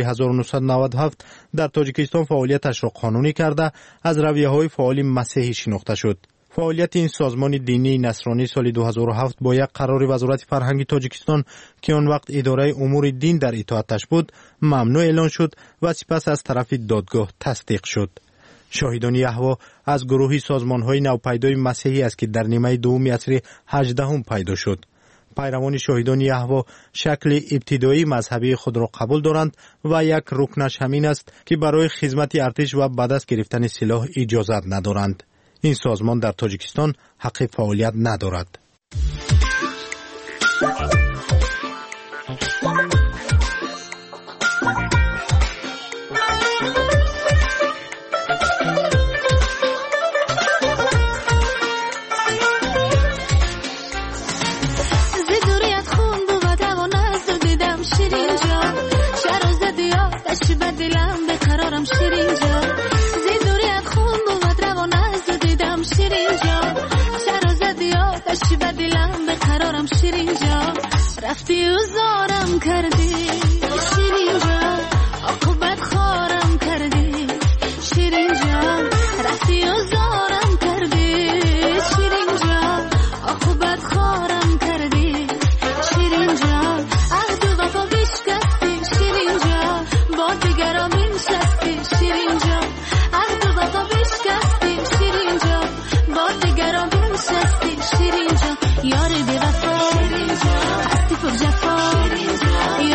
1997 در تاجیکستان فعالیتش را قانونی کرده از رویه‌های فعال مسیحی شناخته شد. فعالیت این سازمان دینی نصرانی سال 2007 با یک قرار وزارت فرهنگ تاجیکستان که آن وقت اداره امور دین در اطاعتش بود ممنوع اعلان شد و سپس از طرف دادگاه تصدیق شد. شاهدان یهوه از گروهی سازمان‌های نوپیدای مسیحی است که در نیمه دوم عصر 18 پیدا شد. پیروان شاهدان یهوه شکل ابتدایی مذهبی خود را قبول دارند و یک رکنش همین است که برای خدمت ارتش و به دست گرفتن سلاح اجازت ندارند. این سازمان در تاجیکستان حق فعالیت ندارد. رفتی و زارم کردی شیرین جان عاقبت خارم کردی شیرین جان رفتی و زارم کردی شیرین جان عاقبت خارم کردی شیرین جان عهد و وفا بشکستی شیرین جان با دیگران بنشستی شیرین جان عهد و وفا بشکستی شیرین جان با دیگران بنشستی شیرین جان یار بی وفا شیرین جان هستی پر جفا شیرین جان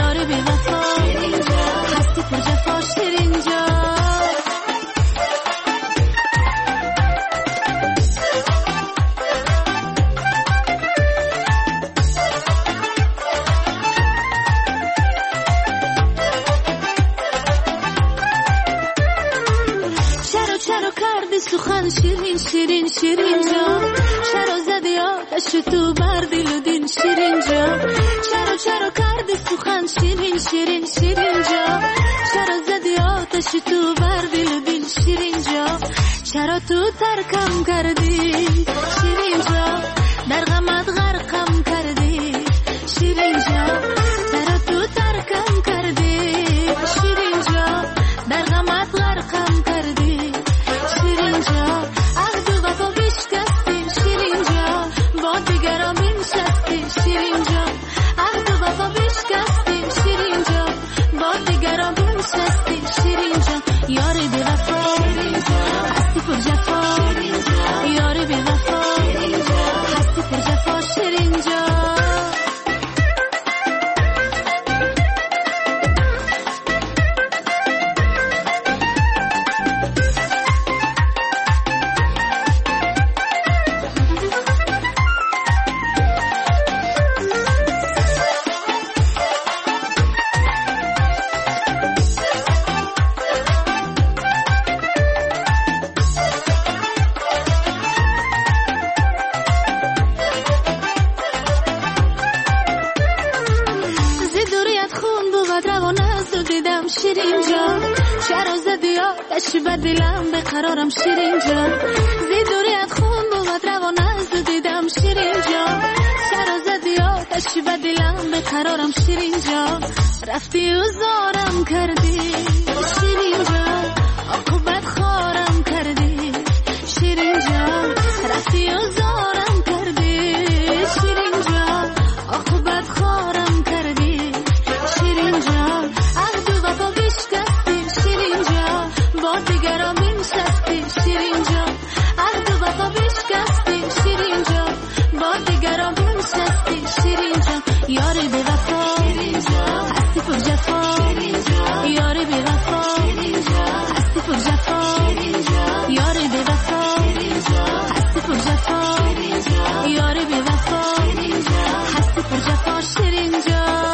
شیرین شیرین شیرین جان چرا زدی آتش تو بر دل و دین شیرین جان چرا کردی سخن شیرین شیرین شیرین جان چرا زدی آتش تو بر دل و دین شیرین جان چرا تو ترکم کردی شیرین جان در غمت غرقم کردی شیرین جان چرا تو ترکم کردی شیرین جان در غمت غرقم کردی شیرین جان عهد و وفا بشکستی شیرین جان با دیگران بنشستی شیرین جان عهد و وفا بشکستی شیرین جان با دیگران بنشستی شیرین جان یاری بی وفا هستی پر جفا یاری بی وفا هستی پر جفا شیرین جان شیرین جان چرا زدی آتش به دلم بقرارم شیرین جان زی دوریت خون بود روان از دیدم شیرین جان چرا زدی آتش به دلم بقرارم شیرین جان رفتی و زارم کردی شیرین جان عاقبت خارم کردی شیرین جان رفتی و زارم کردی شیرین جان عاقبت خارم کردی شیرین جان وفا بشکستی شیرین جان با دیگران بنشستی شیرین جان عهد و وفا بشکستی شیرین جان با دیگران بنشستی شیرین جان یاری بی وفا هستی پر جفا یاری بی وفا هستی پر جفا یاری بی وفا هستی پر جفا یاری بی وفا هستی پر جفا شیرین جان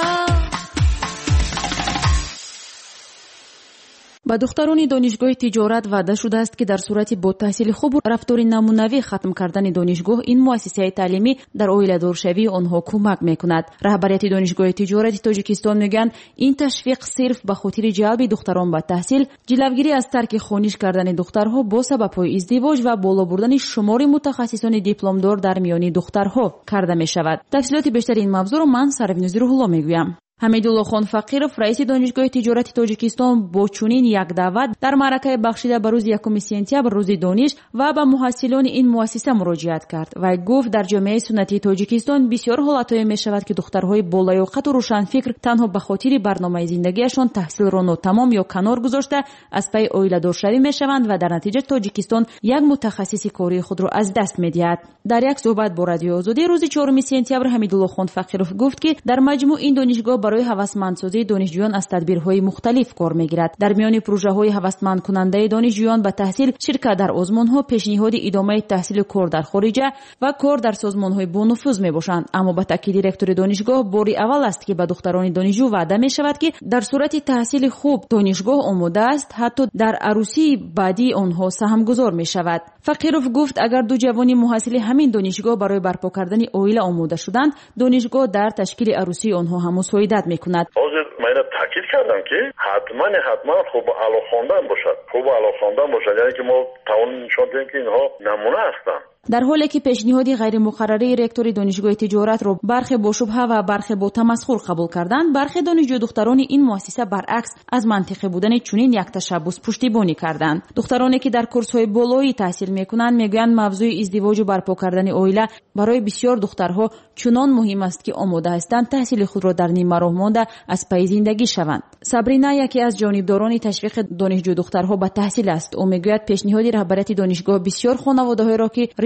ба духтарони донишгоҳи тиҷорат ваъда шудааст ки дар сурати бо таҳсили хубу рафтори намунавӣ хатм кардани донишгоҳ ин муассисаи таълимӣ дар оиладоршавии онҳо кӯмак мекунад. раҳбарияти донишгоҳи тиҷорати тоҷикистон мегӯянд ин ташвиқ сирф ба хотири ҷалби духтарон ба таҳсил, ҷилавгирӣ аз тарки хониш кардани духтарҳо бо сабабҳои издивоҷ ва боло бурдани шумори мутахассисони дипломдор дар миёни духтарҳо карда мешавад. тафсилоти бештари ин мавзӯъро ман Сарвинузи Рӯҳулло мегӯям. ҳамидуллохон Фақиров, раиси донишгоҳи тиҷорати Тоҷикистон, бо чунин як даъват дар маъракаи бахшида ба рӯзи 1 сентябр рӯзи дониш ва ба муҳассилони ин муассиса муроҷиат кард. Вай гуфт, дар ҷомеаи суннатии Тоҷикистон бисёр ҳолатҳое мешавад ки духтарҳои болаёқату рӯшанфикр танҳо ба хотири барномаи зиндагиашон таҳсилро нотамом ё канор гузошта аз пай оиладоршавӣ мешаванд ва дар натиҷа Тоҷикистон як мутахассиси кории худро аз даст медиҳад. Дар як суҳбат бо Радиои Озодӣ рӯзи 4 сентябр ҳамидуллохон Фақиров гуфт ки дар маҷмӯъ ин донишгоҳ барои ҳавасмандсозии донишҷӯён аз тадбирҳои мухталиф кор мегирад. дар миёни пурӯҷаҳои ҳавасмандкунандаи донишҷӯён ба таҳсил ширкат дар озмонҳо, пешниҳоди идомаи таҳсилу кор дар хориҷа ва кор дар созмонҳои бонуфуз мебошанд. аммо ба таъкиди ректори донишгоҳ бори аввал аст ки ба духтарони донишҷӯ ваъда мешавад ки дар сурати таҳсили хуб донишгоҳ омода аст, ҳатто дар арӯсии баъдии онҳо саҳмгузор мешавад. Фақиров гуфт, агар ду ҷавони муҳассили ҳамин донишгоҳ барои барпо кардани оила омода шуданд, донишгоҳ дар ташкили арӯсии онҳо ҳам мусоидат мекунад. ҳозир ман таъкид кардам ки ҳатман хуб аъло хондан бошад. хуб аъло хондан бошад, яъне ки мо тавонем нишон диҳем ки инҳо намуна ҳастанд. дар ҳоле ки пешниҳоди ғайримуқаррарии ректори донишгоҳи тиҷоратро бархе бо шубҳа ва бархе бо тамасхур қабул карданд, бархе донишҷӯ духтарони ин муассиса баръакс аз мантиқи будани чунин як ташаббус пуштибонӣ карданд. духтароне ки дар курсҳои болоӣ таҳсил мекунанд мегӯянд мавзӯи издивоҷу барпо кардани оила барои бисёр духтарҳо чунон муҳим аст ки омода ҳастанд таҳсили худро дар нима роҳ монда аз пай зиндагӣ шаванд. Сабрина яке аз ҷонибдорони ташвиқи донишҷӯ духтарҳо ба таҳсил аст. ӯ мегӯяд пешниҳоди раҳбарияти донишгоҳ бисёр хонаводаҳоеро ки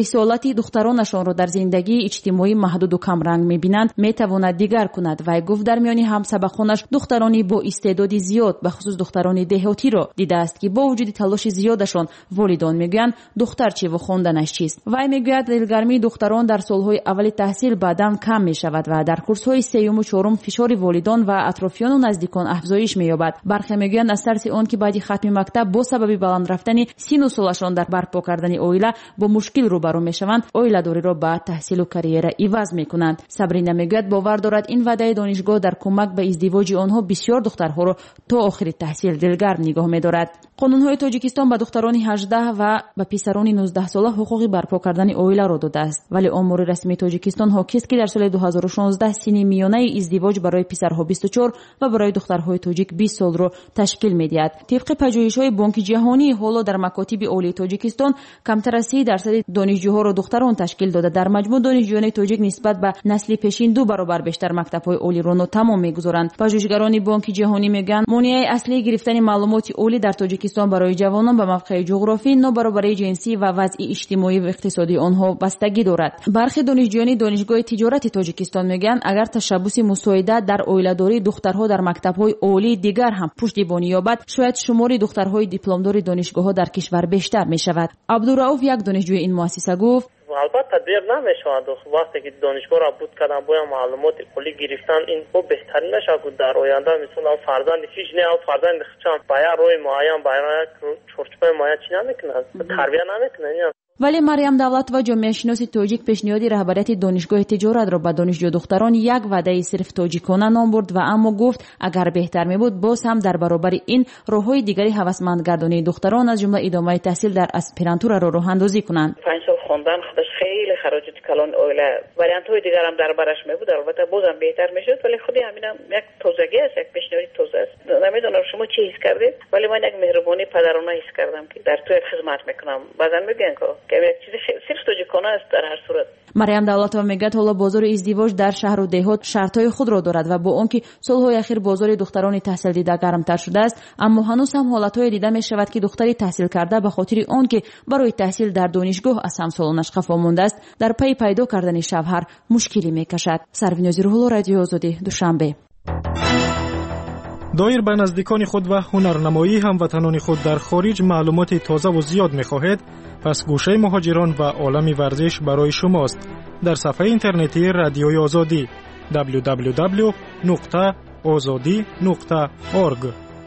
рисолати духтаронашонро дар зиндагии иҷтимоӣ маҳдуду камранг мебинанд метавонад дигар кунад. Вай гуфт дар миёни ҳамсабақонаш духтарони бо истеъдоди зиёд бахусус духтарони деҳотиро дидааст ки бо вуҷуди талоши зиёдашон волидон мегӯянд духтар чӣ ва хонданаш чист. Вай мегӯяд дилгармии духтарон дар солҳои аввали таҳсил баъдан кам мешавад ва дар курсҳои сеюму чорум фишори волидон ва атрофиёну наздикон афзоиш меёбад. бархе мегӯянд аз тарси он ки баъди хатми мактаб бо сабаби баланд рафтани сину солашон дар барпо кардани оила бо мушкил рӯбарӯ мешаванд, оиладориро ба таҳсилу карьера иваз мекунанд. Сабрина мегӯяд бовар дорад ин ваъдаи донишгоҳ дар кӯмак ба издивоҷи онҳо бисёр духтарҳоро то охири таҳсил дилгарм нигоҳ медорад. қонунҳои тоҷикистон ба духтарони 18 ва ба писарони 19 сола ҳуқуқи барпо кардани оиларо додааст, вале омори расмии тоҷикистон ҳокист ки дар соли 2016 сини миёнаи издивоҷ барои писарҳо 24 ва барои духтарҳои тоҷик 20 солро ташкил медиҳад. тибқи паҷӯҳишҳои бонки ҷаҳонӣ ҳоло дар макотиби олии тоҷикистон камтар аз 30% донишҷӯҳоро духтарон ташкил дода дар маҷмӯъ донишҷӯёни тоҷик нисбат ба насли пешин 2 баробар бештар мактабҳои олиро нотамом мегузоранд. паҷӯҳишгарони бонки ҷаҳонӣ мегӯянд монеаи аслии гирифтани маълумоти олӣ дар тоҷикистон барои ҷавонон ба мавқеи ҷуғрофӣ, нобаробарии ҷинсӣ ва вазъи иҷтимоӣ ва иқтисодии онҳо бастагӣ дорад. бархи донишҷӯёни донишгоҳи тиҷорати тоҷикистон мегӯянд агар ташаббуси мусоида дар оиладории духтарҳо дар мактабҳои олӣ дигар ҳам пуштибонӣ ёбад, шояд шумори духтарҳои дипломдори донишгоҳҳо дар кишвар бештар мешавад. абдурауф як донишҷӯи ин муассиса гуфт: албатта дер намешавад. вақте ки донишгоҳро буд кардан бояд маълумоти куллӣ гирифтан ин беҳтарин мешавад. дар оянда мисол фарзанди хиш не фарзанди хичам ба як роҳи муайян ба як чорчӯбаи муайян чӣ намекунад, тарбия намекунад. вале Мариям Давлатова ҷомеашиноси тоҷик пешниҳоди раҳбарияти донишгоҳи тиҷоратро ба донишҷӯ духтарон як ваъдаи сирф тоҷикона ном бурд ва аммо гуфт агар беҳтар мебуд боз ҳам дар баробари ин роҳҳои дигари ҳавасмандгардонии духтарон аз ҷумла идомаи таҳсил дар аспирантураро роҳандозӣ кунанд. 5 сол хондан худаш хеле хароҷати калон оила вариантҳои дигар ҳам дар бараш мебуд, албатта бозам беҳтар мешуд, вале худи ҳаминам як тозагӣ аст, як пешниҳоди тоза аст. намедонам шумо чӣ ҳис кардед, вале ман як меҳрубонӣ падарона ҳис кардам ки дар ту як хизмат мекунам. баъзан мегӯянд ки як чизи сирф тоҷикона аст дар ҳар сурат. Мариям Давлатова мегӯяд ҳоло бозори издивоҷ дар шаҳру деҳот шартҳои худро дорад ва бо он ки солҳои ахир бозори духтарони таҳсилдида гармтар шудааст, аммо ҳанӯз ҳам ҳолатҳое дида мешавад ки духтари таҳсилкарда ба хотири он ки барои таҳсил дар донишгоҳ аз ҳамсолонаш хафо мондааст, дар пайи пайдо кардани шавҳар мушкилӣ мекашад. Сарвинози Рӯҳулло, Радиои Озодӣ, Душанбе. доир ба наздикони худ ва ҳунарнамоии ҳамватанони худ дар хориҷ маълумоти тозаву зиёд мехоҳед? пас гӯшаи муҳоҷирон ва олами варзиш барои шумост. дар сафҳаи интернетии Радиои Озодӣ www.ozodi.org.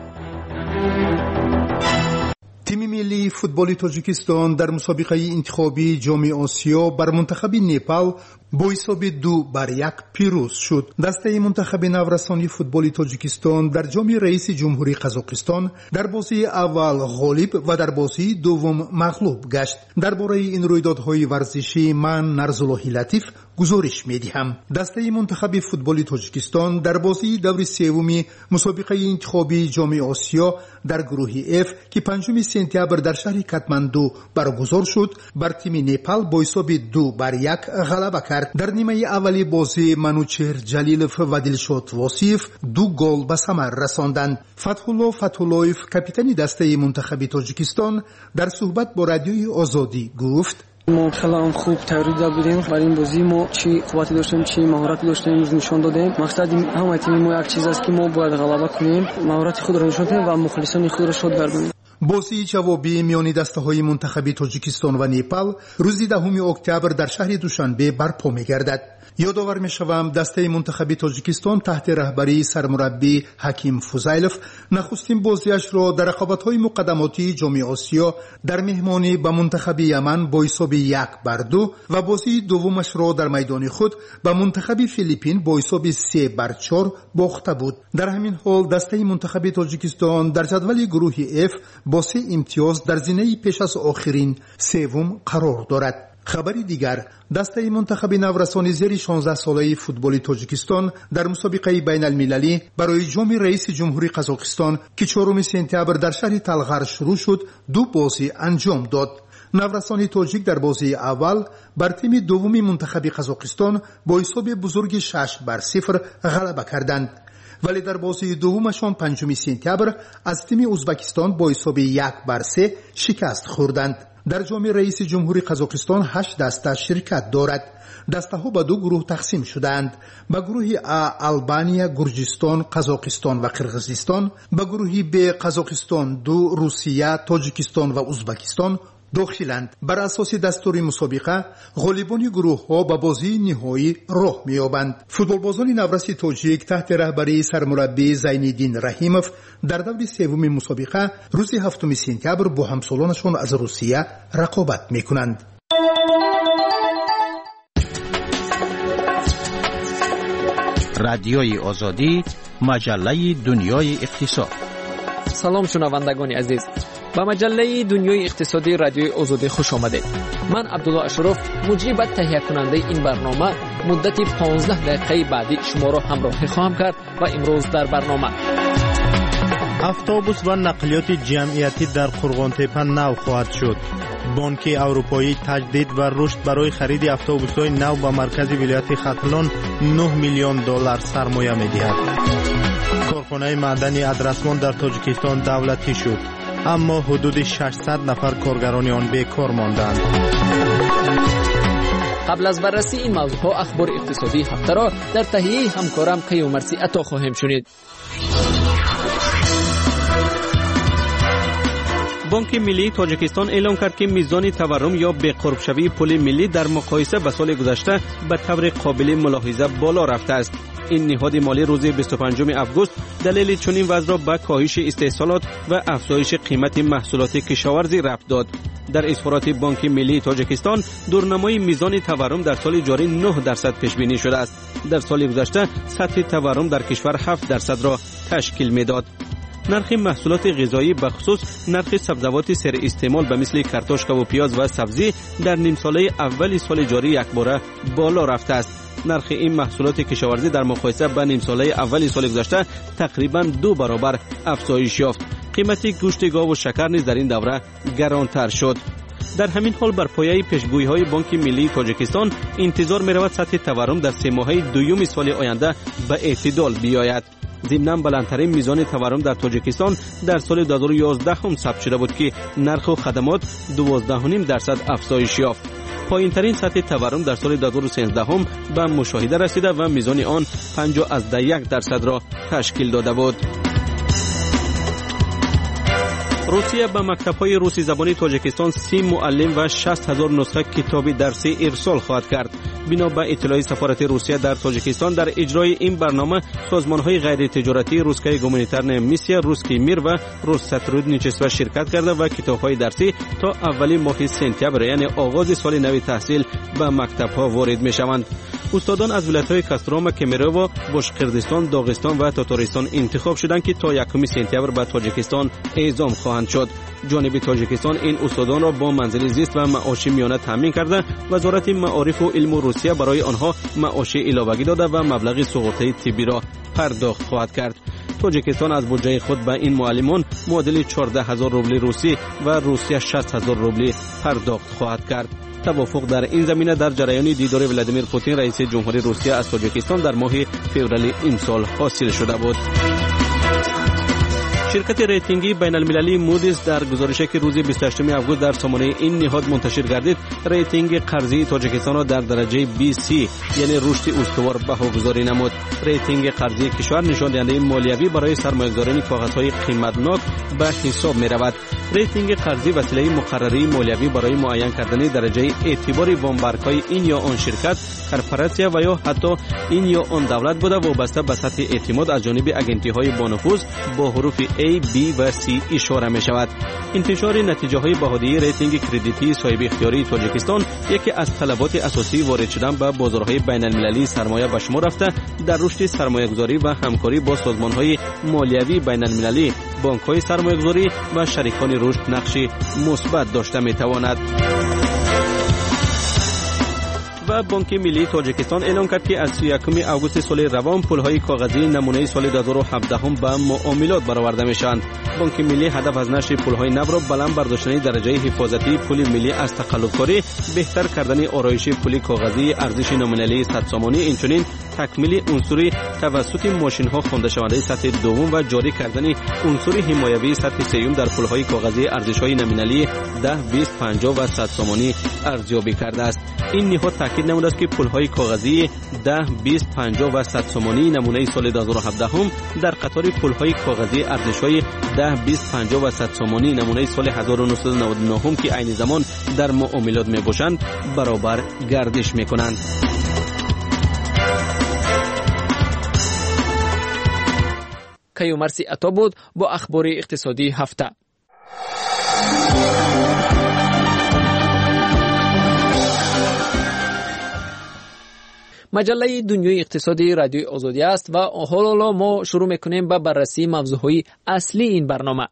тими миллии футболи тоҷикистон дар мусобиқаи интихобии ҷоми осиё бар мунтахаби непал бо ҳисоби 2-1 пирӯз шуд. дастаи мунтахаби наврасони футболи тоҷикистон дар ҷоми раиси ҷумҳурии қазоқистон дар бозии аввал ғолиб ва дар бозии дуввум мағлуб гашт. дар бораи ин рӯйдодҳои варзишӣ ман Нарзуллоҳи Латиф гузориш медиҳам. дастаи мунтахаби футболи тоҷикистон дар бозии даври севуми мусобиқаи интихобии ҷоми осиё дар гурӯҳи F ки 5 сентябр дар шаҳри Катманду баргузор шуд, бар тими Непал бо ҳисоби 2-1 ғалаба кард. дар нимаи аввали бозӣ Манучеҳр Ҷалилов ва Дилшод Восиев 2 гол ба самар расонданд. Фатҳулло Фатҳуллоев, капитани дастаи мунтахаби тоҷикистон, дар суҳбат бо Радиои Озодӣ гуфт: ما خیلی خوب تیاری داشتیم. برای این بازی ما چی قوتی داشتیم، چی مهارتی داشتیم، نشون دادیم. مقصد همه تیم ما یک چیز است که ما باید غلبه کنیم، مهارت خود را نشون دهیم و مخلصان خود را شاد گردانیم. бозии ҷавобӣ миёни дастаҳои мунтахаби тоҷикистон ва Непал рӯзи 10 октябр дар шаҳри Душанбе барпо мегардад. ёдовар мешавам, дастаи мунтахаби тоҷикистон таҳти раҳбарии сармураббӣ Ҳаким Фузайлов нахустин бозиашро дар рақобатҳои муқаддамотии ҷоми Осиё дар меҳмонӣ ба мунтахаби Яман бо ҳисоби 1-2 ва бозии дуввумашро дар майдони худ ба мунтахаби Филиппин бо ҳисоби 3-4 бохта буд. дар ҳамин ҳол дастаи мунтахаби тоҷикистон дар ҷадвали гурӯҳи F бо 3 имтиёз дар зинаи пеш аз охирин севум қарор дорад. خبری دیگر دسته منتخب نورسانی زیر 16 ساله فوتبال تاجیکستان در مسابقه بین المللی برای جام رئیس جمهوری قزاقستان که 4 سپتامبر در شهر تلغر شروع شد 2 بازی انجام داد. نورسانی تاجیک در بازی اول بر تیم دومی منتخب قزاقستان با حساب بزرگ 6-0 غلبه کردند. ولی در بازی دومشان 5 سپتامبر از تیم ازبکستان با حساب 1-3 شکست خوردند. در جام رئیس جمهوری قزاقستان 8 دسته شرکت دارد. دسته ها به 2 گروه تقسیم شدند. به گروه A آلبانیا، گرجستان، قزاقستان و قرغیزستان، به گروه B قزاقستان 2، روسیه، تاجیکستان و ازبکستان داخلند. بر اساس دستور مسابقه غالبان گروه ها به بازی نهایی راه می‌یابند. فوتبالبازان نورس تاجیک تحت رهبری سرمربی زینالدین رحیموف در دور سوم مسابقه روز 7 سپتامبر با همسالانشان از روسیه رقابت می‌کنند. رادیوی آزادی، مجله دنیای اقتصاد. سلام شنوندگان عزیز، با مجله دنیای اقتصادی رادیوی آزادی خوش آمدید. من عبدالله اشرف، مجری و تهیه کننده این برنامه، مدت 15 دقیقه بعدی شما را همراهی خواهم کرد و امروز در برنامه اتوبوس و نقلیات جمعیتی در قرغانتپه نو خواهد شد. بانک اروپایی تجدید و رشد برای خرید اتوبوس‌های نو به مرکز ولایت ختلان 9 میلیون دلار سرمایه می‌دهد. کارخانه معدنی ادرسمان در تاجیکستان دولتی شد، اما حدود 600 نفر کارگران آن بیکار ماندند. قبل از بررسی این موضوعها اخبار اقتصادی هفته را در تهیه همکارم کیومرسی عطا خواهیم شنید. بانک ملی تاجیکستان اعلام کرد که میزان تورم یا بی‌قرب‌شوی پول ملی در مقایسه با سال گذشته به طور قابل ملاحظه بالا رفته است. این نهاد مالی روز 25 آگوست دلیل چنین وضع را به کاهش استحصالات و افزایش قیمت محصولات کشاورزی ربط داد. در اظهارات بانک ملی تاجیکستان دورنمای میزان تورم در سال جاری 9% پیش بینی شده است. در سال گذشته سطح تورم در کشور 7% را تشکیل میداد. نرخ محصولات غذایی به خصوص نرخ سبزیجات سر استعمال به مثل کارتوشکا و پیاز و سبزی در نیم ساله اول سال جاری یکباره بالا رفته است. نرخ این محصولات کشاورزی در مقایسه با نیم ساله اول سال گذشته تقریباً 2 برابر افزایش یافت. قیمت گوشت گاو و شکر نیز در این دوره گرانتر شد. در همین حال بر پایه پیشگویی‌های بانک ملی تاجیکستان انتظار می‌رود سطح تورم در 3 ماهه دوم سال آینده به اعتدال بیاید. ضمناً بلندترین میزان تورم در تاجیکستان در سال 2011 هم ثبت شده بود که نرخ خدمات 12.5% افزایش یافت. پایین‌ترین سطح تورم در سال 2013 هم به مشاهده رسیده و میزان آن 50.1% را تشکیل داده بود. روسیه به مکتب‌های روسی زبانی تاجیکستان 30 معلم و 60,000 نسخه کتاب درسی ارسال خواهد کرد. بنا به اطلاع سفارت روسیه در تاجیکستان در اجرای این برنامه سازمان‌های غیر تجارتی روسکای گومونیتارن میسیا، روسکی میر و روس‌ساترودنیچسوا شرکت کرده و کتاب‌های درسی تا اول ماه سپتامبر یعنی آغاز سال نو تحصیل به مکتب‌ها وارد می‌شوند. استادان از ولایت‌های کاستروم، کمیرو، باشقردستان، داغستان و تاتارستان انتخاب شدند که تا 1 سپتامبر به تاجیکستان اعزام خواهند شد. جانب تاجیکستان این استادان را با منزل زیست و معاش میانه تامین کرده. وزارت معارف و علم روسیه برای آنها معاش علاوه‌ای داده و مبلغ سقوطی طبی را پرداخت خواهد کرد. تاجیکستان از بودجه خود به این معلمان معادل 14,000 روبل روسی و روسیه 60,000 روبل پرداخت خواهد کرد. توافق در این زمینه در جریان دیدار ولادیمیر پوتین رئیس جمهوری روسیه از تاجیکستان در ماه فوریه این سال حاصل شده بود. شرکت ریتینگی بین المللی مودیز در گزارشی که روز 28 آگوست در سامانه این نهاد منتشر گردید ریتینگ قرضی تاجیکستان را در درجه BC یعنی رشد استوار بهاگذاری نمود. ریتینگ قرضی کشور نشان دهنده مالیوی برای سرمایه‌گذاران کاغذهای قیمتناک به حساب می‌رود. ریتینگ قرضی وسیله مقرری مالیوی برای معین کردن درجه اعتبار وامبرگ‌های این یا آن شرکت، کارپوراسیون و یا حتی این یا آن دولت بوده و وابسته به سطح اعتماد از جانب اگنتی‌های بانفوذ با حروف A، B و C اشاره می شود. انتشار نتیجه های بهادهی ریتینگ کردیتی صاحب اختیاری تاجیکستان یکی از طلبات اساسی وارد شدن به بازارهای بین المللی سرمایه به شمار رفته در رشد سرمایه گذاری و همکاری با سازمان های مالیوی بین المللی، بانک های سرمایه گذاری و شریکان رشد نقش مثبت داشته می تواند. و بانک ملی تاجیکستان اعلام کرد که از 31 آگوست سال روان پولهای کاغذی نمونه سال 2017 هم به معاملات برآورده میشوند. بانک ملی هدف از نشر پولهای نو را بلند برداشتن درجه حفاظتی پول ملی از تقلب‌کاری، بهتر کردن آرایش پول کاغذی ارزش نومینالی 100 سامانی، اینچنین تکمیل عنصری توسط ماشین‌ها خوانده شونده سطح دوم و جاری کردن عنصر حمایوی سطح سوم در پول‌های کاغذی ارزش‌های نومینالی 10 20 50 و 100 سومانی ارزیابی کرده است. این نهاد تاکید نموده است که پول‌های کاغذی 10 20 50 و 100 سومانی نمونه سال 2017 هم در قطار پول‌های کاغذی ارزش‌های 10 20 50 و 100 سومانی نمونه سال 1999 هم که عین زمان در معاملات می‌باشند برابر گردش می‌کنند. کیومرسی عطا بود با اخبار اقتصادی هفته. مجله دنیای اقتصادی رادیوی آزادی است و حالا ما شروع میکنیم با بررسی موضوعهای اصلی این برنامه.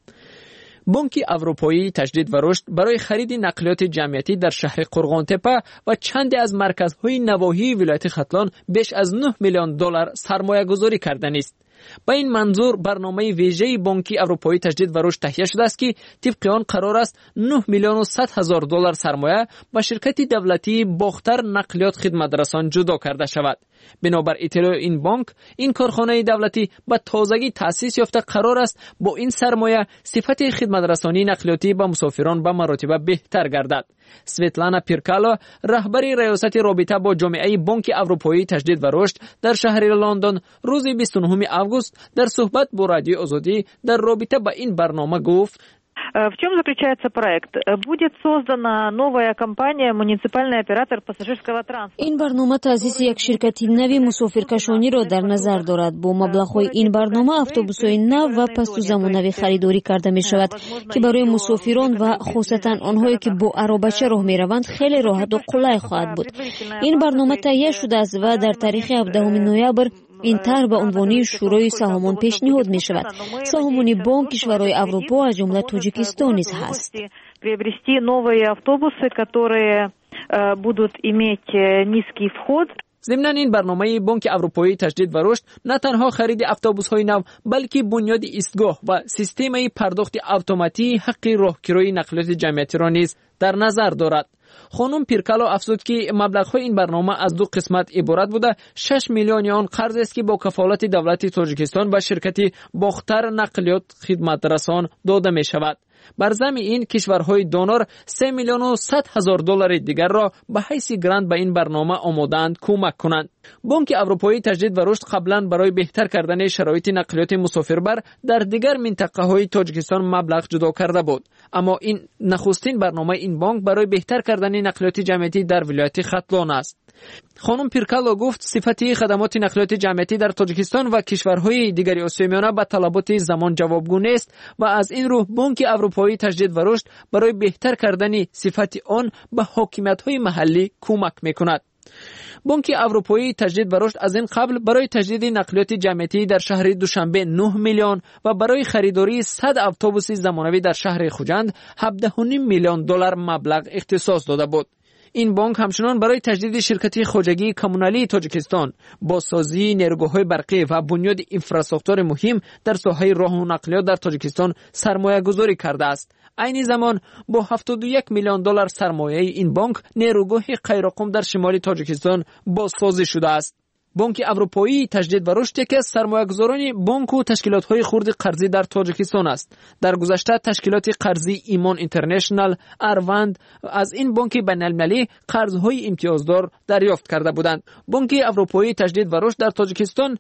بانک اروپایی تجدید و رشد برای خرید نقلیات جمعیتی در شهر قرغان‌تپه و چند از مرکزهای نواحی ولایت ختلان بیش از 9 میلیون دلار سرمایه گذاری کردن است. با این منظور برنامه ویژه بانک اروپایی تجدید و رشد تهیه شده است که طبق آن قرار است 9 میلیون و 100 هزار دلار سرمایه با شرکت دولتی باختر نقلیات خدمت رسان جدا کرده شود. بنابر اطلاع این بانک، این کارخانه دولتی به تازگی تأسیس یافته قرار است با این سرمایه صفت خدمت رسانی نقلیاتی به مسافران به مراتب بهتر گردد. سویتلانا پیرکالا، رهبر ریاست رابطه با جامعه بانک اروپایی تجدید و رشد در شهر لندن روز 29 август در صحبت با رادیو آزادی در رابطه با این برنامه گفت: В чем заключается проект? Будет создана новая компания муниципальный оператор пассажирского транспорта. این برنامه تأسیس یک شرکت نوی مسافرکشانی را در نظر دارد. با مبلغ‌های این برنامه اتوبوس‌های نو و پستو زمانوی خریداری کرده می‌شود که برای مسافران و خصوصاً آنهایی که با عربچه راه می‌روند خیلی راحت و قلای خواهد بود. این برنامه تهیه شده است و در تاریخ 17 نوامبر این طرح به عنوان شورای سهامان پیشنهاد می شود. سهامان بانک کشورهای اروپا از جمله تاجیکستان نیز هست. приобрести новые автобусы, которые будут иметь низкий вход. ضمن این برنامه بانک اروپایی تجدید و رشد نه تنها خرید اتوبوس‌های نو بلکه بنیاد ایستگاه و سیستم پرداخت اتوماتیک حق راهگیری نقلیات جمعیتی را نیز در نظر دارد. خانم پیرکالو افزود که مبلغ‌های این برنامه از دو قسمت عبارت بوده. 6 میلیون آن قرض است که با کفالت دولت تاجیکستان به شرکت باختر نقلیات خدمت رسان داده می شود. بر ضمن این کشورهای دونور 3 میلیون و 100 هزار دلار دیگر را به حیث گرانت به این برنامه آماده‌اند کمک کنند. بانک اروپایی تجدید و رشد قبلا برای بهتر کردن شرایط نقلیات مسافربر در دیگر منطقه‌های تاجیکستان مبلغ جدا کرده بود، اما این نخستین برنامه این بانک برای بهتر کردن نقلیات جمعیتی در ولایت ختلان است. خانم پیرکالا گفت صفتی خدمات نقلیات جمعیتی در تاجیکستان و کشورهای دیگر آسیای میانه به طلبات زمان جوابگو نیست و از این رو بانک اروپایی تجدید و رشد برای بهتر کردن صفت آن به حاکمیت‌های محلی کمک می‌کند. بانک اروپایی تجدید و رشد از این قبل برای تجدید نقلیات جمعیتی در شهر دوشنبه 9 میلیون و برای خریداری 100 اتوبوس زمانوی در شهر خوجند 17.5 میلیون دلار مبلغ اختصاص داده بود. این بانک همچنان برای تجدید شرکت خواجگی کمونالی تاجیکستان با سازی نیروگاه‌های برقی و بنیاد انفراستراکچور مهم در ساحه راه و نقلیات در تاجیکستان سرمایه گذاری کرده است. عین زمان با 71 میلیون دلار سرمایه این بانک نیروگاه قیراقم در شمال تاجیکستان بازسازی شده است. بانک اروپایی تجدید و رشد یکی از سرمایه‌گذاران بانک و تشکیلات‌های خرد قرضی در تاجیکستان است. در گذشته تشکیلات قرضی ایمان اینترنشنال، اروند از این بانک بین‌المللی قرض‌های امتیازدار دریافت کرده بودند. بانک اروپایی تجدید و رشد در تاجیکستان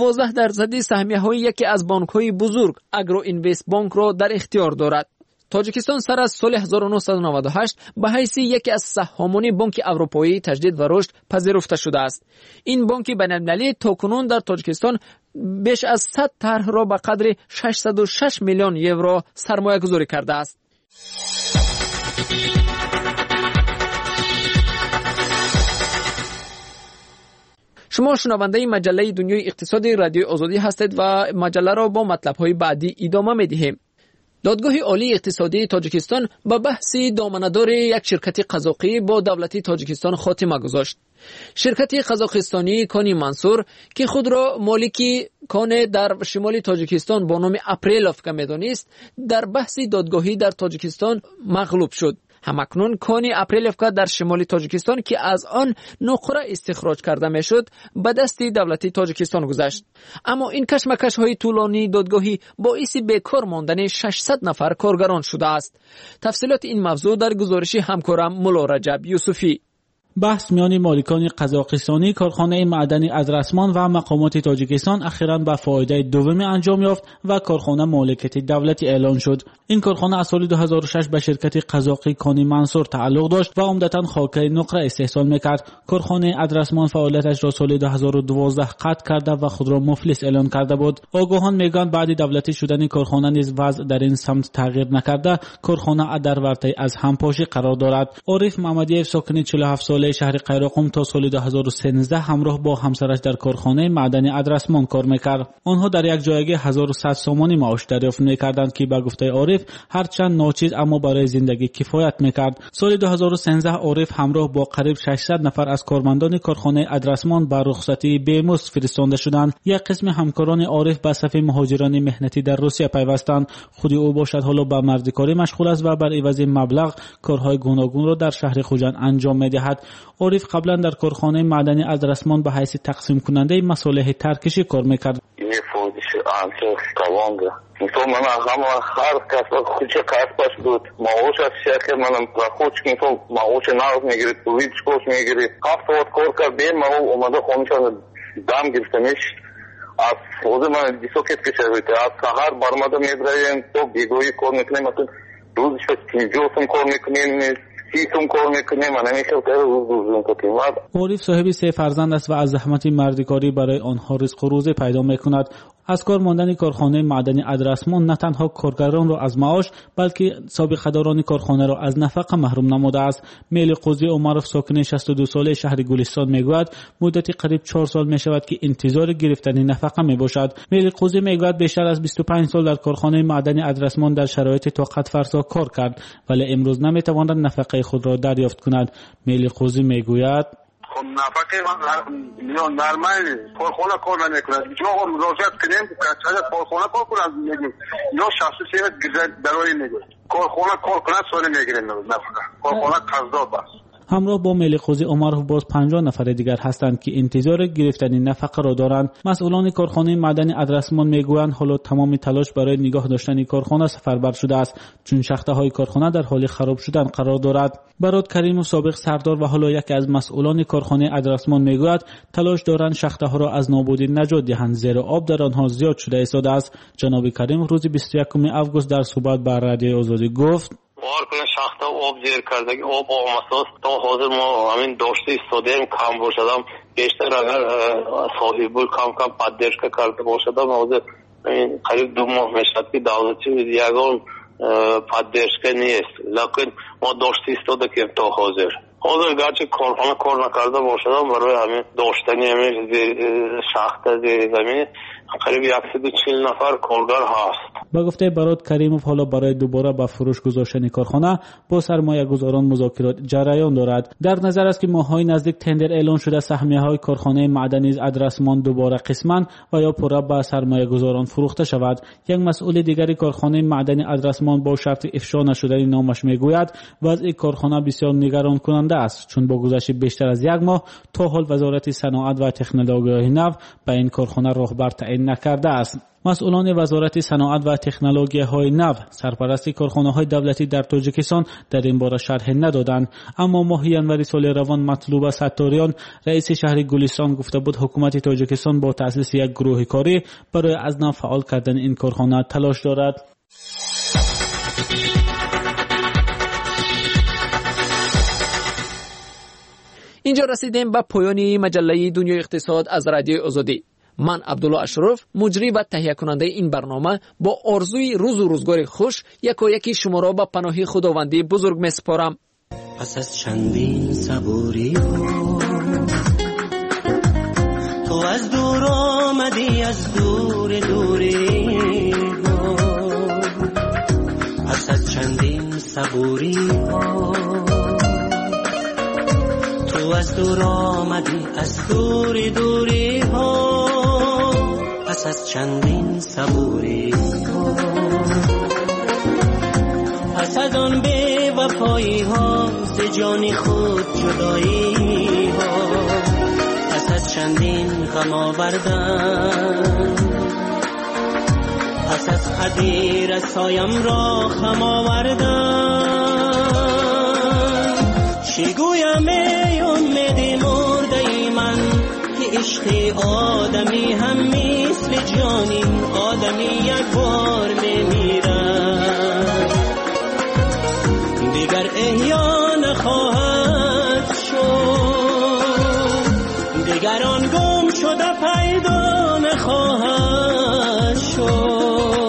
12% سهمیه‌های یکی از بانک‌های بزرگ اگرو اینوست بانک را در اختیار دارد. تاجیکستان سر از سال 1998 به حیث یکی از سهامان بانک اروپایی تجدید و رشد پذیرفته شده است. این بانک بین‌المللی تاکنون در تاجیکستان بیش از 100 طرح را به قدر 606 میلیون یورو سرمایه گذاری کرده است. شما شنونده مجله دنیای اقتصادی رادیو آزادی هستید و مجله را با مطلب‌های بعدی ادامه می‌دهیم. دادگاه عالی اقتصادی تاجیکستان به بحث دامنه‌دار یک شرکت قزاقی با دولت تاجیکستان خاتمه گذاشت. شرکت قزاقستانی کانی منصور که خود را مالک کان در شمال تاجیکستان با نام اپریلوف که می‌دانست در بحث دادگاهی در تاجیکستان مغلوب شد. همکنون کانی اپریلیفکا در شمال تاجیکستان که از آن نقره استخراج کرده میشد به دست دولت تاجیکستان گذشت. اما این کشمکش‌های طولانی دادگاهی باعث بیکار ماندن 600 نفر کارگران شده است. تفصیلات این موضوع در گزارش همکارم مولا رجب یوسفی. بحث میان مالکان قزاقستانی کارخانه معدنی ادرسمان و مقامات تاجیکستان اخیراً به فایده دومی انجام یافت و کارخانه مالکیت دولتی اعلان شد. این کارخانه از سال 2006 به شرکت قزاقی کانی منصور تعلق داشت و عمدتاً خاکه نقره استحصال میکرد. کارخانه ادرسمان فعالیتش را سال 2012 قطع کرده و خود را مفلس اعلان کرده بود. آگاهان میگویند بعد دولتی شدن کارخانه نیز وضع در این سمت تغییر نکرده، کارخانه در ورطه از همپاشی قرار دارد. عارف محمدی‌اف ساکن 47 ساله شهر قیراقم تا سال 2013 همراه با همسرش در کارخانه معدنی ادرسمان کار میکرد. آنها در یک جایگه 1100 سومانی معاش دریافت میکردند که به گفته عارف هرچند ناچیز اما برای زندگی کفایت میکرد. سال 2013 عارف همراه با قریب 600 نفر از کارمندان کارخانه ادرسمان به رخصتی بیمزد فرستاده شدند. یک قسم همکاران عارف به صف مهاجران مهنتی در روسیه پیوستند. خود او باشد حالا به مردکاری مشغول است و بر عوض مبلغ کارهای گوناگون را در شهر خوجند انجام میدهد. عارف قبلا در کارخانه معدنی ادرسمان به حیث تقسیم کننده مصالح ترکشی کار میکرد. تو من همه هر کس خوچ کسبش بود معاش از شرکت منم خوچ که تو معاش ناز میگیرید ویچ کوش میگیرید 7 ساعت کار کرد بیم ما اومده خونشان دم گرفتنش از خود من دیسوکت کشید از سهر برمده میبریم تو بیگویی کار میکنیم مثلا روزش تیجوسم کار میکنیم سیسم کار میکنیم من نمیشه روزون کنیم. عارف صاحب 3 فرزند است و از زحمت مردکاری برای آنها رزق و روزی پیدا میکند. از کار ماندن کارخانه معدنی ادرسمان نه تنها کارگران را از معاش بلکه سابقه‌داران کارخانه را از نفقه محروم نموده است. میل قوزی عمرف ساکن 62 ساله شهر گلستان میگوید مدتی قریب 4 سال میشود که انتظار گرفتن نفقه میباشد. میل قوزی میگوید بیشتر از 25 سال در کارخانه معدنی ادرسمان در شرایط طاقت فرسا کار کرد ولی امروز نمیتواند نفقه خود را دریافت کند. میل قوزی میگوید خب نفقه میان نرمال کارخانه کار نمیکنند شما خود مراجعت کنیم که کارخانه کار کنند میگیم یا شخصی سیمت گرد برای میگیم کارخانه کار کنند سالی میگیریم نفقه کارخانه قضا بست. همراه با میل قوزی عمرف باز 50 نفر دیگر هستند که انتظار گرفتن نفقه را دارند. مسئولان کارخانه معدنی ادرسمان میگویند حالا تمام تلاش برای نگاه داشتن کارخانه سفربر شده است چون شاخته های کارخانه در حال خراب شدن قرار دارد. برات کریم سابق سردار و حالا یکی از مسئولان کارخانه ادرسمان میگوید تلاش دارند شاخته ها را از نابودی نجات دهند زیرا آب در آنها زیاد شده ایستاده است. جناب کریم روز 21 آگوست در صحبت با رادیو آزادی گفت بار کنه شاخته آب زیر کردگی آب آمساس تا حاضر ما همین داشته ایستادیم کم باشدم بیشتر اگر صاحب کم پدرشکه کرده باشدم حاضر قریب 2 ماه میشد که دولتی یگان پدرشکه نیست لیکن ما داشته ایستاده که تا حاضر گرچه کارخانه کار نکرده باشدم برای همین داشتنی همین شاخته زیر زمین قریب 140 نفر کارگر هست. با گفته برات کریموف حالا برای دوباره به فروش گذاشتن کارخانه با سرمایه گذاران مذاکرات جریان دارد. در نظر است که ماه‌های نزدیک تندر اعلان شده سهمیه‌های کارخانه معدنی ادرسمان دوباره قسماً و یا پورا به سرمایه گذاران فروخته شود. یک مسئول دیگری کارخانه معدنی ادرسمان با شرط افشا نشدن نامش میگوید وضع کارخانه بسیار نگران کننده است چون با گذشت بیشتر از 1 ماه تا حال وزارت صنعت و تکنولوژی نو به این کارخانه راهبر تعیین نکرده است. مسئولان وزارت صنعت و تکنولوژی‌های نو سرپرستی کارخانه‌های دولتی در تاجیکستان در این باره شرح ندادند. اما ماه ینوری سال روان مطلوب ستاریان رئیس شهر گلستان گفته بود حکومت تاجیکستان با تأسیس یک گروه کاری برای از نو فعال کردن این کارخانه تلاش دارد. اینجا رسیدیم به پایان مجله دنیای اقتصاد از رادیو آزادی. من عبدالله اشرف مجری و تهیه کننده این برنامه با آرزوی روز و روزگار خوش یکی شما را به پناه خداوندی بزرگ میسپارم. پس از چندین صبوری تو از دور آمدی از دور دوری پس از چندین صبوری تو از دور آمدی از دور دوری پس از چندین صبوری پس از آن به و بی‌وفایی ها ز جان خود جدایی ها پس از چندین غم آوردن پس از خدی رسایم را خم آوردن چی گویم ای امید مرده من که عشق آدمی هم مثل جانی آدمی یک بار میمیرد دیگر احیا نخواهد شد دیگر آن گم شده پیدا نخواهد شد.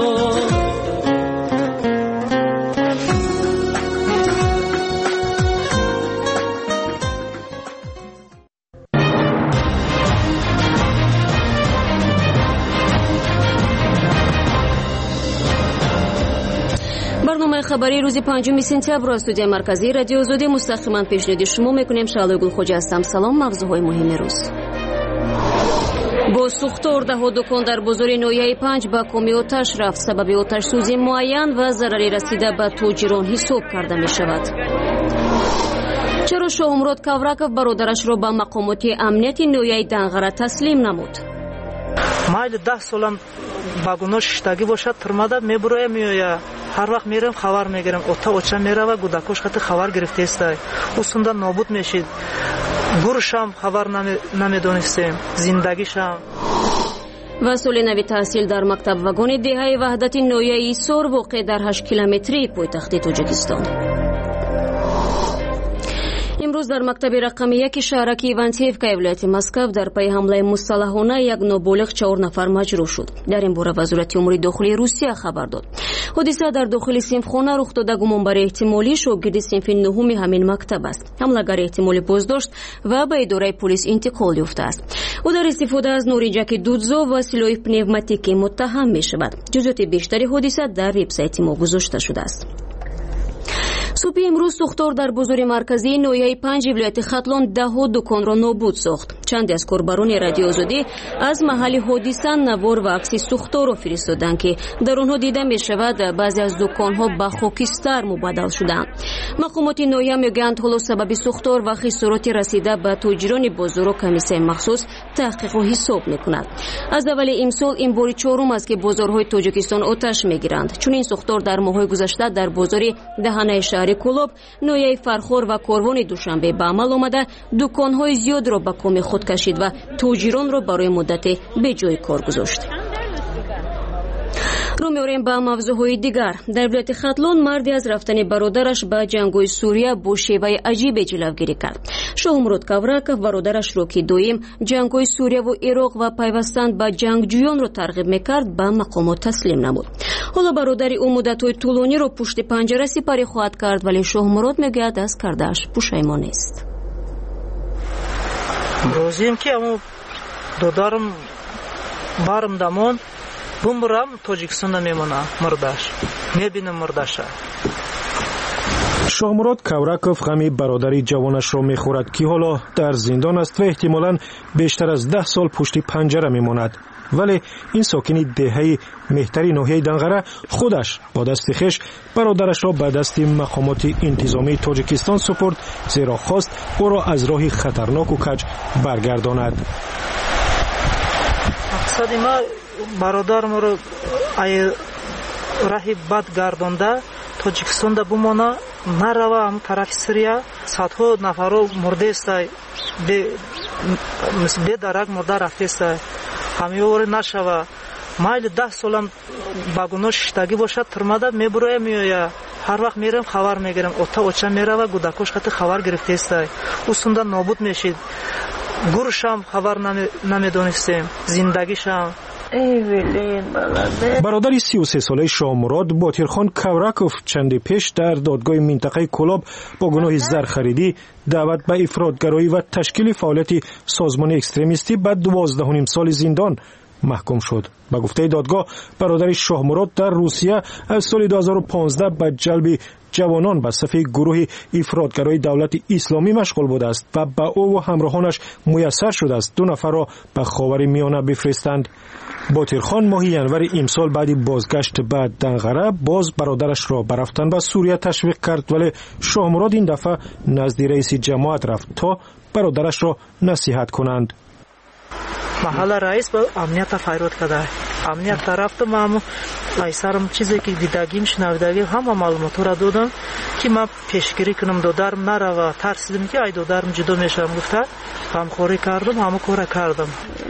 برنامه خبری روز 5 سپتامبر از استودیوی مرکزی رادیو آزادی مستقیما پیشنهاد شما میکنیم. شعله گلخوجی هستم. سلام. موضوعهای مهم روز: با سوختار ده دکان در بازار نویه 5 به کمی آتش رفت. سبب آتش سوزی معین و ضرری رسیده به تاجران حساب کرده می شود. چرا شاهمراد کاوراکов برادرش را به مقامات امنیت نویه دنغره تسلیم نمود؟ مایل 10 سالم با گناه ششتگی باشد ترماده میبرویم میویا هر وقت میرم خبر میگیرم اوتا اوچا میره و گودکوش خط خبر گرفته است او سنده نابود میشید گورشم خبر نمیدونستیم زندگیشم. وسیله نوی تحصیل در مکتب واگن دهه وحدت نویه سور واقع در 8 کیلومتری پایتخت تاجیکستان. امروز در مکتب رقمی 1 شهرک ایوانتیوکا ولایت مسکو در پی حمله مسلحانه یک نوبالغ 4 نفر مجروح شد. در این باره وزارت امور داخلی روسیه خبر داد. حادثه در داخل صنفخانه رخ داده. گمان بر احتمالی شاگرد صنف نهم همین مکتب است. حمله‌گر احتمالی بازداشت و به اداره پلیس انتقال یافته است. او در استفاده از نارنجک دودزا و سلاح پنوماتیکی متهم می شود. جزئیات بیشتری حادثه در وبسایت ما گذاشته شده است. صبح امروز سوختار در بازار مرکزی نویه 5 ولایت ختلان 10 دکان را نابود ساخت. چند از کاربران رادیو آزادی از محل حادثه نوار و عکس سوختار را فرستادند که در آنها دیده می شود بعضی از دکان‌ها به خاکستر مبدل شدند. مقامات نویه میگویند حالا سبب سوختار و خسارات رسیده به تاجران بازار و کمیسیون مخصوص تحقیق و حساب می‌کند. از اول امسال این بار چهارم است که بازارهای تاجیکستان آتش می‌گیرند. چون این سوختار در ماه‌های گذشته در بازار دهانه شهر کلوب نویه فرخور و کاروان دوشنبه به عمل آمده دکان‌های زیاد را به کام خود کشید و تاجران را برای مدت به جای کار گذاشت. رو می‌آوریم به موضوعهای دیگر. در ولایت ختلان مردی از رفتن برادرش به جنگ‌های سوریه با شیوه عجیب جلوگیری کرد. شاهمراد کاوراکov برادرش را که دویم جنگ‌های سوریه و عراق و پیوستن به جنگجویان را ترغیب می‌کرد به مقامات تسلیم نمود. حالا برادر او مدت‌های طولانی را پشت پنجره سپری خواهد کرد ولی شاهمراد می‌گوید از کرده‌اش پشیمان است. روزیم که امو دادارم بارم دامون بمرم تاجیکستان میمونم مرداش میبینم مرداشه. شاهمراد کاوراکov غمی برادری جوانش را میخورد که حالا در زندان است و احتمالاً بیشتر از 10 سال پشت پنجره میماند. ولی این ساکن دهه مهتری ناحیه دنغره خودش با دست خویش برادرش را به دست مقامات انتظامی تاجیکستان سپرد زیرا خواست او را از راه خطرناک و کج برگرداند. مقصد ما برادرم را راه بد گردانده تاجیکستان دا بمانه نروا هم طرف سوریه صدها نفر مرده است به درک مرده رفته است همه اور نشوه مایل 10 سالم با گناه ششتگی باشد ترماده میبرویم میویا هر وقت میرم خبر میگیرم اوتا اوچا میره و گودکوش خط خبر گرفته است او سنده نابود میشید گورشم خبر نمیدونستیم زندگیشم. برادر 33 ساله شاهمراد باتیرخان کاوراکov چندی پیش در دادگاه منطقه کلاب با گناه زرخریدی دعوت به افراطگرایی و تشکیل فعالیت سازمان اکستریمیستی به 12 سال زندان محکوم شد. با گفته دادگاه برادر شاهمراد در روسیه از سال 2015 به جلب جوانان به صف گروه افراطگرای دولت اسلامی مشغول بوده است و با او و همراهانش میسر شده است 2 نفر را به خاور میانه بفرستند. باطرخان ماه ینور امسال بعد بازگشت به دنغره باز برادرش را به رفتن به سوریه تشویق کرد، ولی شاهمراد این دفعه نزد رئیس جماعت رفت تا برادرش را نصیحت کنند. محل رئیس با امنیت فیروت کرده. امنیت طرف ما ایسارم چیزی که دیدگیم شنودگیم همه معلومات را دادم که ما پیشگیری کنم دودرم نره و ترسیدم که ای دودرم جدا میشم گفته غمخوری کردم همه کار کردم.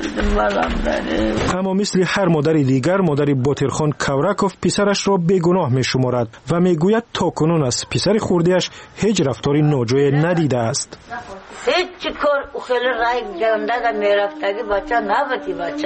اما مثل هر مادر دیگر مادر باطرخان کوراکوف پسرش را بیگناه میشمارد و میگوید تاکنون از پسر خورده‌اش هیچ رفتاری ناجای ندیده است. هیچ کار خیلی رای گنده دا میرفتگی بچه نبودی بچه.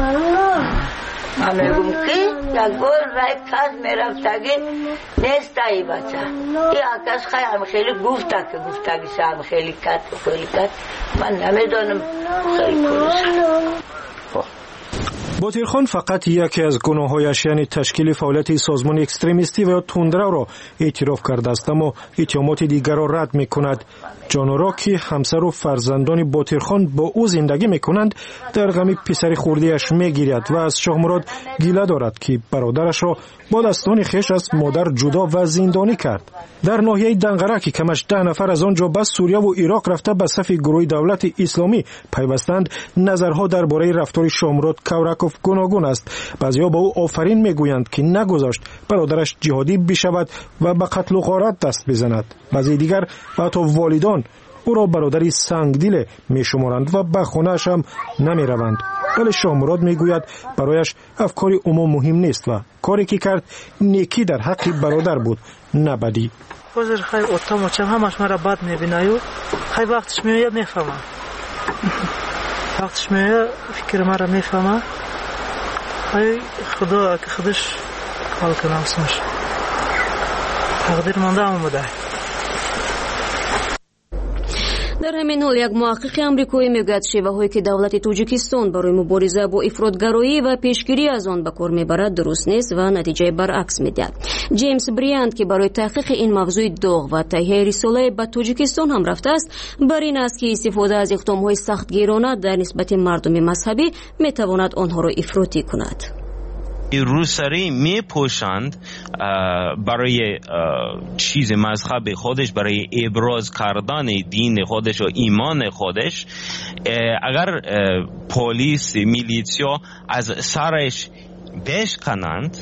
من میگم که یک بار رای کس میرفتگی نیست ای بچه. این آکس خیلی گفته که گفتگی شام خیلی کت من نمیدونم خیلی کنیست. باطرخان فقط یکی از گناهایش یعنی تشکیل فعالیت سازمان اکستریمیستی و تندرو را اعتراف کرده است، اما اتهامات دیگر را رد می‌کند. جانورا که همسر و فرزندان باطرخان با او زندگی می‌کنند در غم پسر خورده‌اش می‌گیرد و از شاهمراد گله دارد که برادرش را با دستان خویش از مادر جدا و زندانی کرد. در ناحیه دنغره که کمش 10 نفر از آنجا به سوریه و عراق رفته به صف گروه دولت اسلامی پیوستند، نظرها درباره رفتار شاهمراد کوراکوف گوناگون است. بعضی‌ها به او آفرین میگویند که نگذاشت برادرش جهادی بشود و به قتل و غارت دست بزند. بعضی دیگر و حتی والدان او را برادری سنگدل میشمارند و به خانه‌اش هم نمیروند. ولی شاهمراد میگوید برایش افکار عموم مهم نیست و کاری که کرد نیکی در حق برادر بود، نه بدی. حضور خیلی اتام و چم همش مرا بد میبینه و خیلی وقتش میاد میفهمه. وقتش میاد فکر مرا میفهمه. خیلی خدا که خودش حال کنه اسمش. تقدیر مانده هم بوده. در همین حال یک محقق آمریکایی میگوید شیوه‌هایی که دولت تاجیکستان برای مبارزه با افراطگرایی و پیشگیری از آن به کار میبرد درست نیست و نتیجه برعکس میدهد. جیمز بریانت که برای تحقیق این موضوع داغ و تهیه رساله به تاجیکستان هم رفته است، بر این است که استفاده از اقدام‌های سختگیرانه در نسبت مردم مذهبی میتواند آنها را افراطی کند. روسری می پوشند برای چیز مذهب خودش، برای ابراز کردن دین خودش و ایمان خودش. اگر پلیس میلیسیا از سرش بشکنند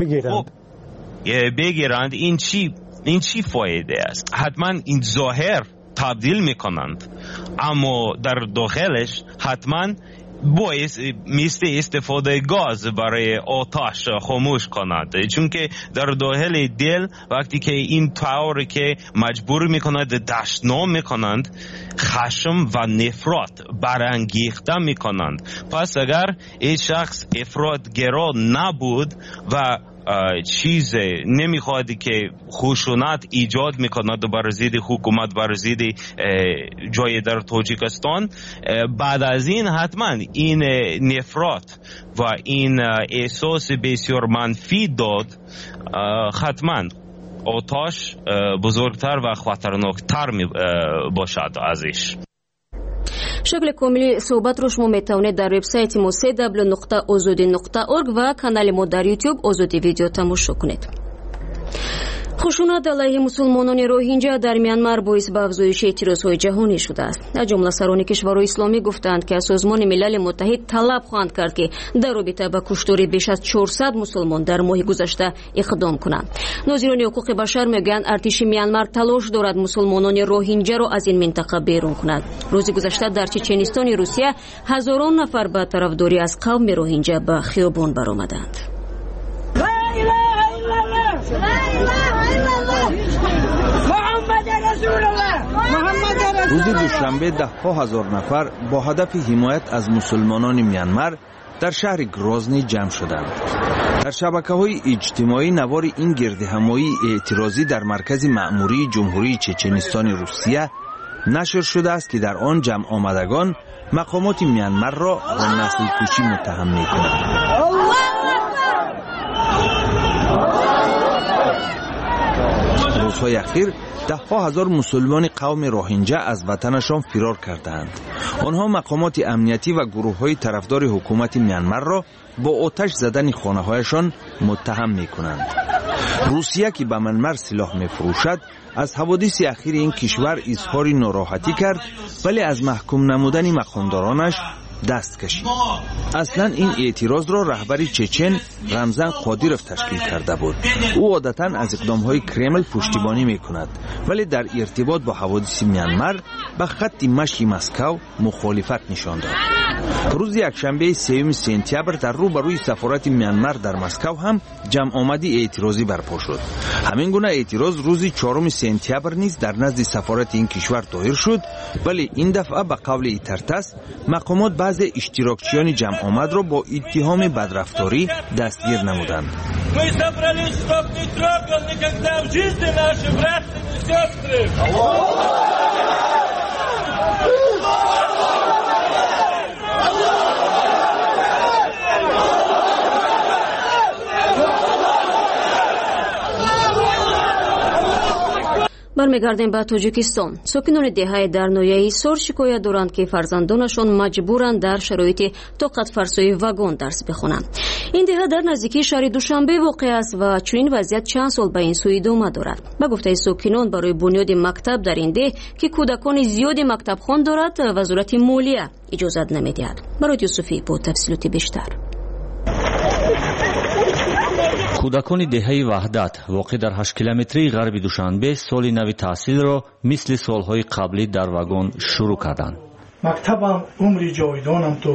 بگیرند این چی فایده است؟ حتما این ظاهر تبدیل میکنند، اما در داخلش حتما باعث مثل استفاده گاز برای آتش خاموش کنند، چون که در داخل دل وقتی که این طور که مجبور میکنند دشنام میکنند، خشم و نفرت برانگیخته میکنند. پس اگر این شخص افراطگرا نبود و چیز نمیخواد که خشونت ایجاد میکند بر ضد حکومت، بر ضد جای در تاجیکستان، بعد از این حتما این نفرت و این احساس بسیار منفی داد حتما آتش بزرگتر و خطرناکتر باشد ازش. شکل کاملی صحبت رو شما میتونید در وبسایت ما www.azadi.org و کانال ما در یوتیوب آزادی ویدیو تماشا کنید. خشونت علیه مسلمانان روهینجا در میانمار باعث به افزایش اعتراضهای جهانی شده است. از جمله سران کشورهای اسلامی گفتند که سازمان ملل متحد طلب خواهند کرد که در رابطه با کشتار بیش از 400 مسلمان در ماه گذشته اقدام کنند. ناظران حقوق بشر میگویند ارتش میانمار تلاش دارد مسلمانان روهینجا را از این منطقه بیرون کند. روز گذشته در چچنستان روسیه هزاران نفر به طرفداری از قوم روهینجا به خیابان برآمدند. روز دوشنبه ده‌ها هزار نفر با هدف حمایت از مسلمانان میانمار در شهر گروزنی جمع شدند. در شبکه‌های اجتماعی نوار این گردهمایی اعتراضی در مرکز مأموری جمهوری چچنستان روسیه نشر شده است که در آن جمع آمدگان مقامات میانمار را به نسل کشی متهم می‌کنند. روزهای اخیر ده‌ها هزار مسلمان قوم روهینجا از وطنشان فرار کردند. آنها مقامات امنیتی و گروه‌های طرفدار حکومت میانمار را با آتش زدن خانه‌هایشان متهم می‌کنند. روسیه که به میانمار سلاح می‌فروشد از حوادث اخیر این کشور اظهار ناراحتی کرد، ولی از محکوم نمودن مقامدارانش دست کشید. اصلا این اعتراض را رهبر چچن رمزان قادیروف تشکیل کرده بود. او عادتاً از اقدام‌های کرمل پشتیبانی می‌کند، ولی در ارتباط با حوادث میانمار به خط مشی مسکو مخالفت نشان داد. روز یکشنبه 3 سپتامبر در روبروی سفارت میانمار در مسکو هم جمع آمدی اعتراضی برپا شد. همین گونه اعتراض روز 4 سپتامبر نیز در نزد سفارت این کشور ظاهر شد، ولی این دفعه به قول ایترتس مقامات بعض اشتراکچیان جمع آمد را با اتهام بدرفتاری دستگیر نمودند. برمیگردیم به تاجیکستان. ساکنان دهه در نویه ایسار شکایت دارند که فرزندانشان مجبورند در شرایط طاقت فرسای واگن درس بخوانند. این دهه در نزدیکی شهر دوشنبه واقع است و چنین وضعیت چند سال به این سو ادامه دارد. به گفته ساکنان برای بنیاد مکتب در این ده که کودکان زیادی مکتب خوان دارد وزارت مالیه اجازت نمیدهد. مراد یوسفی با تفصیلات بیشتر. کودکان دهه وحدت واقع در 8 کیلومتری غرب دوشنبه سال نو تحصیل را مثل سالهای قبلی در واگن شروع کردند. مکتبم عمری جاودانم تو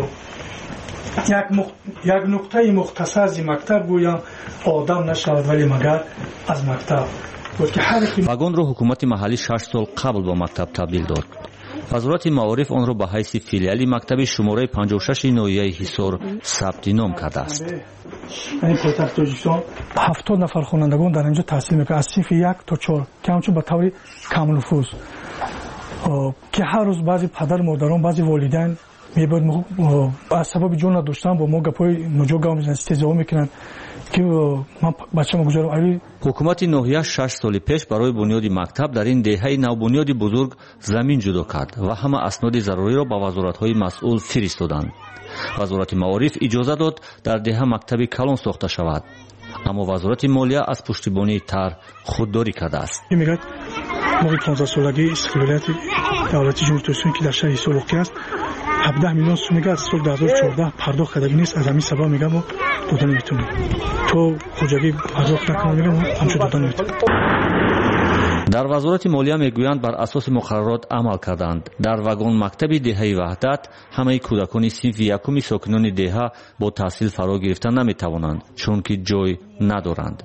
یک نقطه مختص مکتب گویم آدم نشود ولی مگر از مکتب. واگن را حکومت محلی 6 سال قبل با مکتب تبدیل داد. وزارت معارف آن را به حیث فیلیالی مکتب شماره 56 نویه حصار ثبت نام کرده است. این پایتخت تاجیکستان 70 نفر خوانندگان در اینجا تحصیل میکنند از صنف 1 تا 4 که همچون به طور کم نفوذ که هر روز بعضی پدر مادران بعضی والدین میباید از سبب جون نداشتن با ما گپای نجوگا میزنن استهزا میکنن که من بچه‌مو گذارم علی. حکومت ناحیه 6 سال پیش برای بنیاد مکتب در این دهه نوبنیاد بزرگ زمین جدا کرد و همه اسناد ضروری را به وزارت‌های مسئول فرستادند. وزارت معارف اجازه داد در دهه مکتب کلان ساخته شود، اما وزارت مالیه از پشتیبانی طرح خودداری کرده است. میگه موقع 15 سالگی استقلالیت دولتی جمهوری اسلامی که در شهر حصار واقع است 17 میلیون سوم میگه از سال 2014 پرداخت کردگی نیست. از همین سبب میگم ما دادن نمیتونیم تو خوجگی پرداخت نکنم میگم همچون دادن نمیتونیم. در وزارت مالیه میگویند بر اساس مقررات عمل کردند. در واگن مکتب دهه وحدت همه کودکان صنف یکم ساکنان دهه با تحصیل فرا گرفتن نمیتوانند چون که جای ندارند.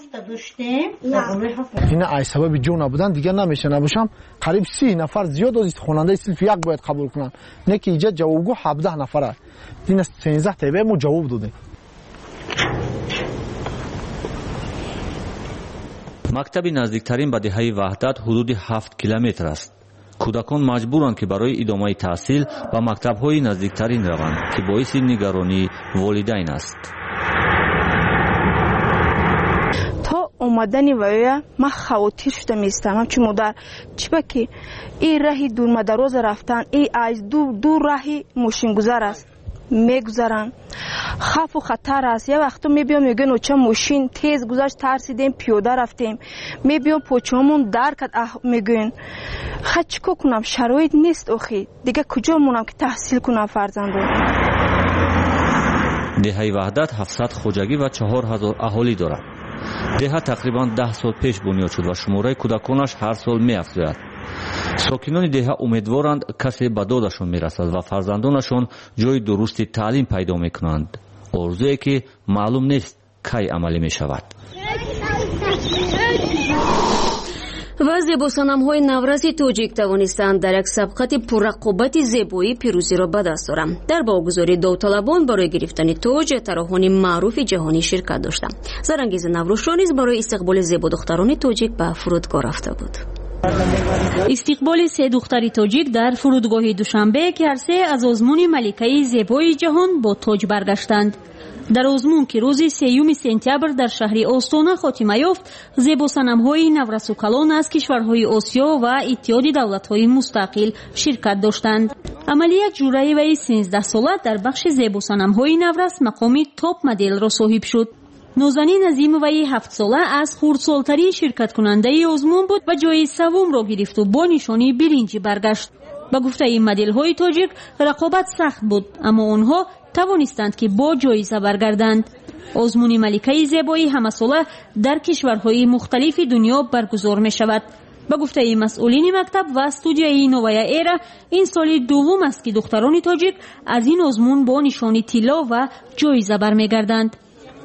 این ای سبب جو نبودن دیگه نمیشه نباشم قریب 30 نفر زیاد از خواننده صنف یک باید قبول کنن، نه که اینجا جوابگو 17 نفره. این 13 تا ما جواب دادیم. مکتب نزدیکترین به دهه وحدت حدود 7 کیلومتر است. کودکان مجبورند که برای ادامه تحصیل به مکتب‌های نزدیکترین روند که باعث نگرانی والدین است. تا اومدن ویا ما خاطر شدم استم چون مادر چیبا که این راهی دور مدروز رفتن این از دور راهی ماشین گذار است میگذارن خوف و خطر است. یه وقتا میبیام میگن اوچه ماشین تیز گذاشت ترسیدیم پیاده رفتیم میبیام پوچمون در کد میگن خد چیکو کنم شرایط نیست اخی دیگه کجا مونم که تحصیل کنم فرزندم. دهه وحدت 700 خوجگی و 4000 اهالی دارد. دهه تقریبا 10 سال پیش بنیاد شد و شماره کودکانش هر سال میافزاید. ساکنان دهه امیدوارند کسی به دادشان میرسد و فرزندانشان جای درستی تعلیم پیدا میکنند. آرزویی که معلوم نیست کی عملی میشود. وضع با صنم‌های نورسی تاجیک توانستند در یک سبقت پررقابت زیبایی پیروزی را به دست آورند. در واگذاری داوطلبان برای گرفتن تاج طراحان معروف جهانی شرکت داشتند. زرانگیز نوروشا نیز برای استقبال زیبا دختران تاجیک به فرودگاه رفته بود. استقبال سه دختر تاجیک در فرودگاه دوشنبه که هر سه از آزمون ملکه زیبای جهان با تاج برگشتند. در آزمون که روز 3 سپتامبر در شهر آستانه خاتمه یافت، زیبا صنم‌های نورسوکلان از کشورهای آسیا و اتحاد دولت‌های مستقل شرکت داشتند. عملیات جورایی وی 13 ساله در بخش زیبا صنم‌های نورس مقامی تاپ مدل را صاحب شد. نازنین عظیم وی 7 ساله از خردسال‌ترین شرکت کننده آزمون بود و جای سوم را گرفت و با نشانی برنجی برگشت. با گفته این مدل‌های تاجیک رقابت سخت بود، اما آنها توانستند که با جایزه برگردند. آزمون ملکه زیبایی همه ساله در کشورهای مختلف دنیا برگزار می شود. با گفته مسئولین مکتب و استودیوی نویا ایرا، این سال دوم است که دختران تاجیک از این آزمون با نشانی طلا و جایزه برمیگردند.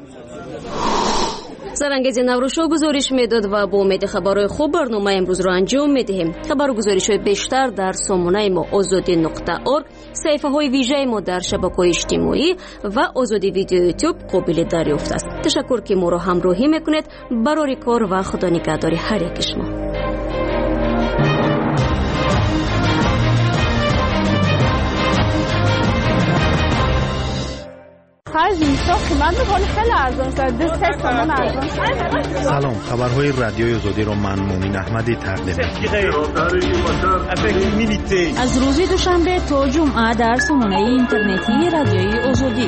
سرانگیز نوروشو گزارش میداد و با امید خبرهای خوب برنامه امروز را انجام میدهیم. خبر و گزارش‌های بیشتر در سامانه ما azadi.org، صفحه های ویژه ما در شبکه‌های اجتماعی و آزادی ویدیو یوتیوب قابل دریافت است. تشکر که ما را همراهی میکنید. برای کار و خدا نگهدار هر یک شما. سلام، خبرهای رادیوی آزادی را من مومن احمدی تقدیم می‌کنم. از روز دوشنبه تا جمعه در سامانه اینترنتی رادیوی آزادی.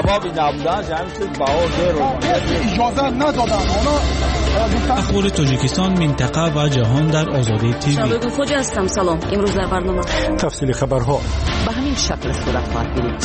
اجازه ندادن. اخبار تاجیکستان، منطقه و جهان در آزادی تیوی. شبکه خوج هستم. سلام. امروز در برنامه تفصیل خبرها به همین شکل صورت خواهد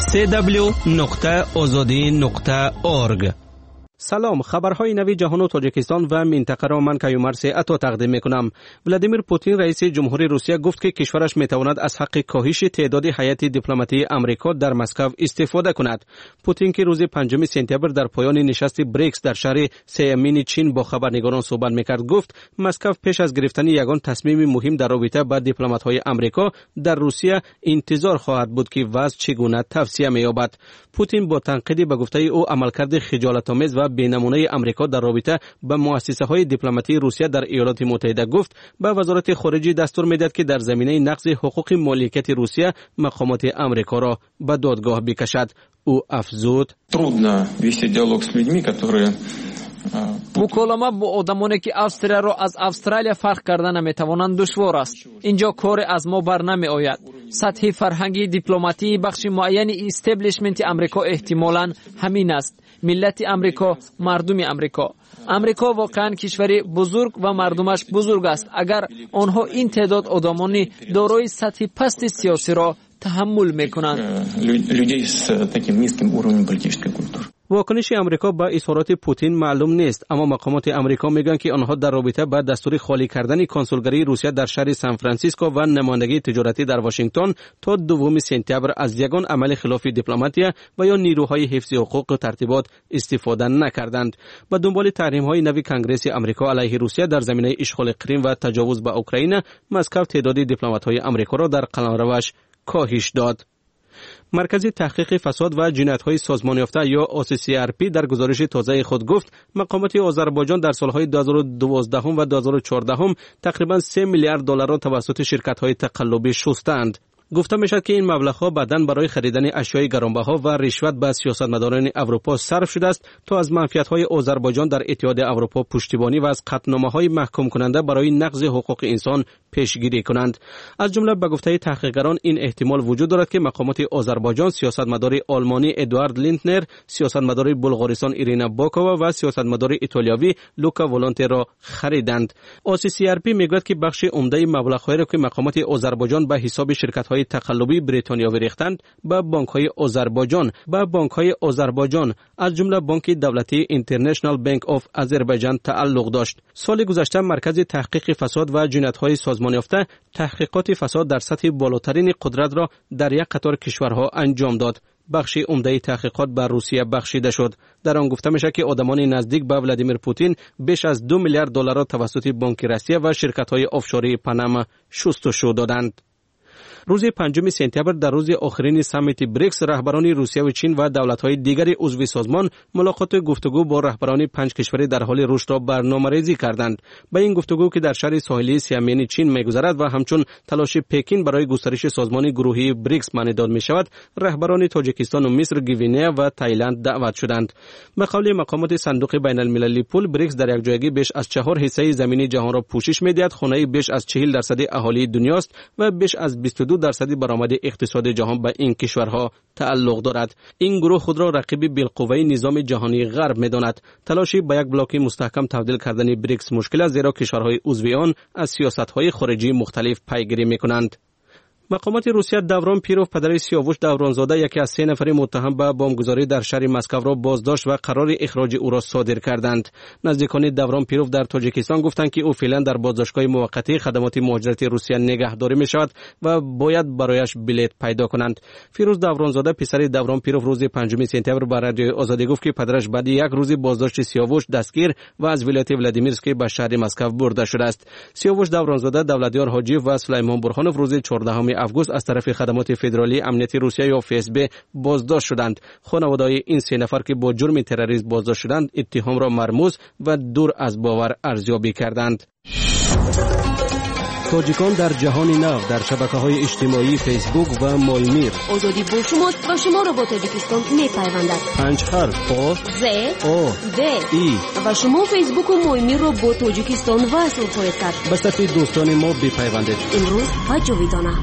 www.azadi.org. سلام، خبرهای نوی جهان و تاجیکستان و منطقه را من کیومرس عطا تقدیم میکنم. ولادیمیر پوتین رئیس جمهوری روسیه گفت که کشورش میتواند از حق کاهش تعداد هیئت دیپلماتی آمریکا در مسکو استفاده کند. پوتین که روز 5 سپتامبر در پایان نشست بریکس در شهر سیامین چین با خبرنگاران صحبت میکرد، گفت مسکو پیش از گرفتن یگان تصمیم مهم در رابطه با دیپلمات‌های آمریکا در روسیه انتظار خواهد بود که وضع چگونه توسعه می‌یابد. پوتین با تنقید به گفته او عملکرد خجالت‌آمیز و بی‌نمونه آمریکا در رابطه با مؤسسه‌های دیپلماتی روسیه در ایالات متحده گفت به وزارت خارجه دستور می‌دهد که در زمینه نقض حقوق مالکیت روسیه مقامات آمریکا را به دادگاه بکشد. او افزود: مکالمه با آدمانی که استرالیا را از استرالیا فرق کردن نمیتوانند دشوار است. اینجا کار از ما بر نمی آید. سطح فرهنگی دیپلماتی بخش معین استبلیشمنت امریکا احتمالاً همین است. ملت امریکا، مردم امریکا. امریکا واقعاً کشوری بزرگ و مردمش بزرگ است. اگر آنها این تعداد آدمانی دارای سطح پست سیاسی را تحمل میکنند. واکنش امریکا با اظهارات پوتین معلوم نیست، اما مقامات امریکا میگن که آنها در رابطه با دستور خالی کردن کنسولگری روسیه در شهر سان فرانسیسکو و نمایندگی تجارتی در واشنگتن تا 2 سپتامبر از یگان عمل خلاف دیپلماتیه و یا نیروهای حفظ حقوق و ترتیبات استفاده نکردند. با دنبال تحریم‌های نوی کنگره امریکا علیه روسیه در زمینه اشغال کریم و تجاوز به اوکراین، مسکو تعداد دیپلمات‌های امریکا را در قلمروش کاهش داد. مرکز تحقیق فساد و جنایت‌های سازمان یافته یا OCCRP در گزارش تازه خود گفت مقامات آذربایجان در سالهای 2012 و 2014 تقریباً 3 میلیارد دلار را توسط شرکت‌های تقلبی شستند. گفته میشد که این مبلغ‌ها بعداً برای خریدن اشیاء گرانبها و رشوت به سیاستمداران اروپا صرف شده است تا از منفعت‌های آذربایجان در اتحاد اروپا پشتیبانی و از قطعنامه‌های محکوم کننده برای نقض حقوق انسان پیشگیری کنند. از جمله به گفته تحقیقگران این احتمال وجود دارد که مقامات آذربایجان سیاستمدار آلمانی ادوارد لیندنر، سیاستمدار بلغارستان ایرینا باکووا و سیاستمدار ایتالیایی لوکا ولانتی را خریدند. OCCRP میگوید که بخش عمده مبلغ‌هایی را که مقامات آذربایجان به حساب شرکت‌های تقلبی بریتانیا ریختند به بانک‌های آذربایجان از جمله بانک دولتی اینترنشنال بانک آف آذربایجان تعلق داشت. سال گذشته مرکز تحقیق فساد و جنایت‌های سازمان یافته تحقیقات فساد در سطح بالاترین قدرت را در یک قطار کشورها انجام داد. بخش عمده تحقیقات بر روسیه بخشیده شد. در آن گفته میشه که آدمان نزدیک به ولادیمیر پوتین بیش از 2 میلیارد دلار توسط بانک روسیه و شرکت‌های آفشوری پاناما شستشو دادند. روز 5 سپتامبر در روز آخرین سامیت بریکس رهبران روسیه و چین و دولت‌های دیگر عضو سازمان ملاقات گفتگو با رهبران 5 کشور در حال رشد را برنامه‌ریزی کردند. با این گفتگو که در شهر ساحلی سیامین چین می‌گذرد و همچون تلاش پکین برای گسترش سازمان گروهی بریکس معنی داد می‌شود، رهبران تاجیکستان و مصر، گوینه و تایلند دعوت شدند. به قول مقامات صندوق بین‌المللی پول، بریکس در یک جایگی بیش از 4 حصه زمینی جهان را پوشش می‌دهد، خانه بیش از 40% اهالی دنیاست و بیش از 22% برآمد اقتصاد جهان به این کشورها تعلق دارد. این گروه خود را رقیب بالقوه نظام جهانی غرب می‌داند. تلاشی به یک بلاک مستحکم تبدیل کردن بریکس مشکل است، زیرا کشورهای عضو آن از سیاست‌های خارجی مختلف پیگیری می‌کنند. مقامات روسیه دوران پیروف پدر سیاوش دورانزاده یکی از 3 نفر متهم به بمبگذاری در شهر مسکو را بازداشت و قرار اخراج او را صادر کردند. نزدیکان دوران پیروف در تاجیکستان گفتند که او فعلا در بازداشتگاه موقتی خدمات مهاجرت روسیه نگهداری می‌شود و باید برایش بلیط پیدا کنند. فیروز دورانزاده پسر دوران پیروف روز 5 سپتامبر به رادیو آزادی گفت که پدرش بعد یک روز بازداشت سیاوش دستگیر و از ولایت ولادیمیرسک به شهر مسکو برده شده است. سیاوش دورانزاده، دولتیار حاجیف و سلیمان برخانوف روز 14 اوگوست از طرف خدمات فدرالی امنیتی روسیه یا FSB بازداشت شدند. خانواده‌های این 3 نفر که با جرم تروریسم بازداشت شدند، اتهام را مرموز و دور از باور ارزیابی کردند. تاجیکان در جهان نو در شبکه‌های اجتماعی فیسبوک و مالمیر. آزادی با شماست و شما را با تاجیکستان می‌پیوندد. 5 حرف آ ز او د ای و شما فیسبوک و مالمیر را با تاجیکستان وصل خواهید کرد. به صفحه دوستان ما بپیوندید. امروز و جاویدانه.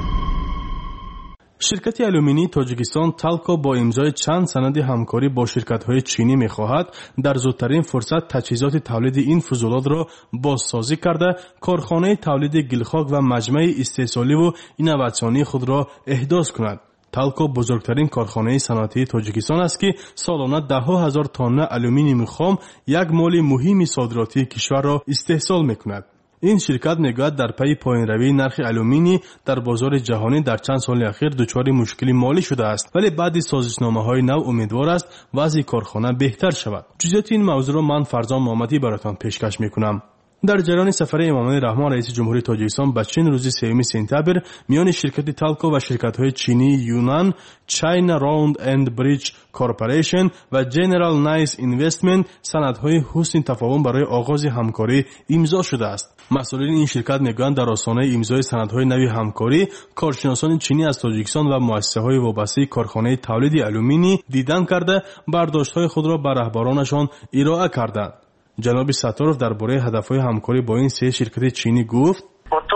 شرکت آلومینی تاجیکستان تالکو با امضای چند سند همکاری با شرکت‌های چینی می‌خواهد در زودترین فرصت تجهیزات تولید این فضولات را بازسازی کرده کارخانه تولید گلخاک و مجمع استحصالی و اینوواسیونی خود را احداث کند. تالکو بزرگترین کارخانه صنعتی تاجیکستان است که سالانه 10,000 تن آلومینیوم خام، یک مال مهم صادراتی کشور را استحصال می‌کند. این شرکت میگوید در پی پایین روی نرخ آلومینی در بازار جهانی در چند سال اخیر دچار مشکلی مالی شده است، ولی بعد از سازشنامه‌های نو امیدوار است وضع کارخانه بهتر شود. جزئیات این موضوع را من فرزان محمدی براتان پیشکش میکنم. در جریان سفر امامه رحمان رئیس جمهوری تاجیکستان به چین روز 3 سپتامبر میان شرکت تالکو و شرکت‌های چینی یونان، چاینا راوند اند بریج کورپوریشن و جنرال نایس اینوستمنت سندهای حسن تفاهم برای آغاز همکاری امضا شده است. مسئولین این شرکت میگویند در آستانه امضای سندهای نوی همکاری کارشناسان چینی از تاجیکستان و مؤسسه‌های وابسته کارخانه تولید آلومینی دیدن کرده برداشت‌های خود را به رهبرانشان ارائه کردند. جناب ستاروف درباره هدف‌های همکاری با این 3 شرکت چینی گفت: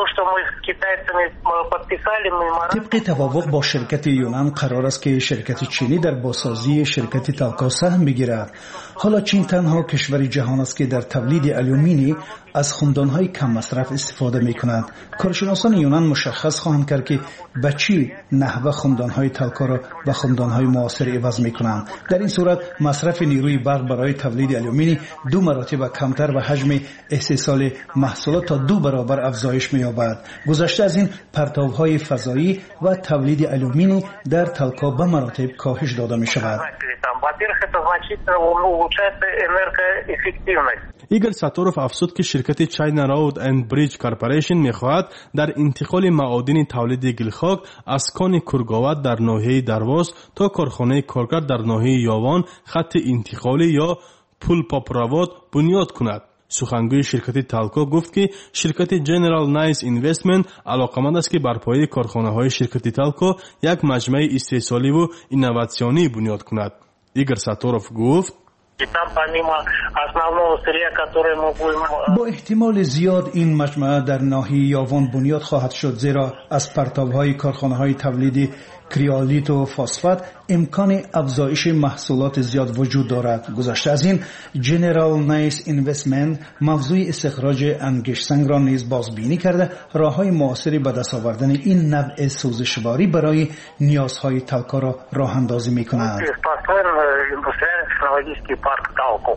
طبق توافق با شرکت یونان قرار است که شرکت چینی در بازسازی شرکت تالکو سهم بگیرد. حالا چین تنها کشور جهان است که در تولید آلومینی از خمدان‌های کم مصرف استفاده می‌کند. کارشناسان یونان مشخص خواهند کرد که به چی نحوه خمدان‌های تالکو را به خمدان‌های معاصر عوض می‌کنند. در این صورت مصرف نیروی برق برای تولید آلومینی 2 مراتب کمتر و حجم استحصال محصولات تا 2 برابر افزایش می‌یابد. گذشته از این پرتاب‌های فضایی و تولید آلومینی در تالکو به مراتب کاهش داده می‌شود. ایگور ساتاروف افزود که شرکت چاینا راود اند بریج کورپوریشن می‌خواهد در انتقال معادن تولید گلخاک از کان کرگاوت در ناحیه درواز تا کارخانه کارگر در ناحیه یاوان خط انتقالی یا پول پاپراوات بنیاد کند. سخنگوی شرکت تالکو گفت که شرکت جنرال نایس اینوستمنت علاقمند است که بر پایه کارخانه‌های شرکت تالکو یک مجمع استحصالی و اینوواسیونی بنیاد کند. ایگور ساتاروف گفت: با احتمال زیاد این مجمع در ناحیه یاوان بنیاد خواهد شد، زیرا از پرتاب‌های کارخانه‌های تولید کریالیت و فسفات امکان افزایش محصولات زیاد وجود دارد. گذشته از این جنرال نایس اینوستمنت موضوع استخراج انگشت‌سنگ را نیز بازبینی کرده راه‌های معاصری به دست آوردن این نوع سوزشواری برای نیازهای تالکو را راه‌اندازی می‌کند.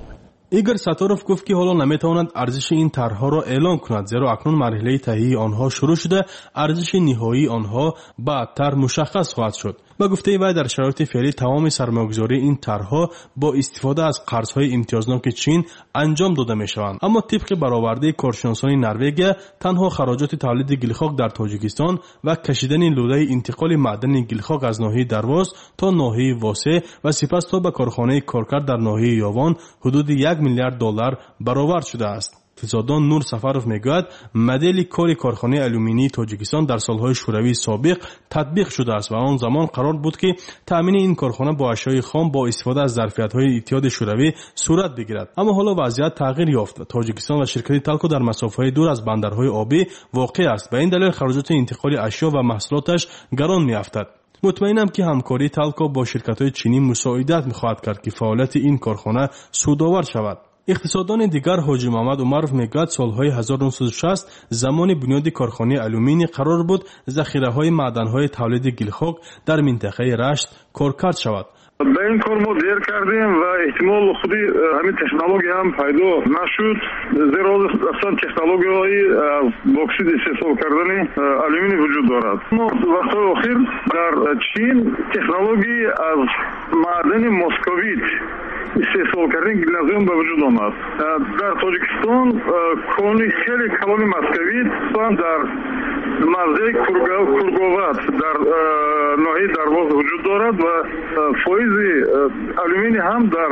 ایگور ساتاروف گفت که حالا نمیتواند ارزش این طرح‌ها را اعلام کند، زیرا اکنون مرحله تهیه آنها شروع شده، ارزش نهایی آنها بعدتر مشخص خواهد شد. با گفته وی در شرایط فعلی تمام سرمایه‌گذاری این طرح‌ها با استفاده از قرض‌های امتیازناک چین انجام داده می‌شوند. اما طبق برآورده کارشناسان نروژ تنها خراجات تولید گلخاک در تاجیکستان و کشیدن لوله انتقال معدن گلخاک از ناحیه درواز تا ناحیه واسه و سپس تا به کارخانه کارکرد در ناحیه یاوان حدود 1 میلیارد دلار برآورد شده است. اقتصاددان نور سفروف میگوید مدل کار کارخانه آلومینی تاجیکستان در سالهای شوروی سابق تطبیق شده است و آن زمان قرار بود که تامین این کارخانه با اشیاء خام با استفاده از ظرفیت‌های اتحاد شوروی صورت بگیرد. اما حالا وضعیت تغییر یافت. تاجیکستان و شرکت تالکو در مسافه‌های دور از بندرهای آبی واقع است. به این دلیل خراجات انتقال اشیا و محصولاتش گران می‌افتد. مطمئنم که همکاری تالکو با شرکت‌های چینی مساعدت می‌خواهد کرد که فعالیت این کارخانه سودآور شود. اقتصاددان دیگر حاجی محمد عمرов میگوید سالهای 1960 زمان بنیاد کارخانه آلومینی قرار بود ذخیره‌های معدن‌های تولید گلخاک در منطقه رشت کارکرد شود. به این کار ما دیر کردیم و احتمال خودی همین تکنولوژی هم پیدا نشد، زیرا اصلا تکنولوژی از باکسید استحصال کردن آلومینی وجود دارد. ما وقت اخیر در چین تکنولوژی از معدن مسکویت استحصال کردن گلنازیوم به وجود آمد. در تاجیکستان کانی خیلی کلان مسکویت در مزه کرگوات در ناحیه درواز وجود دارد و فایز آلومینی هم در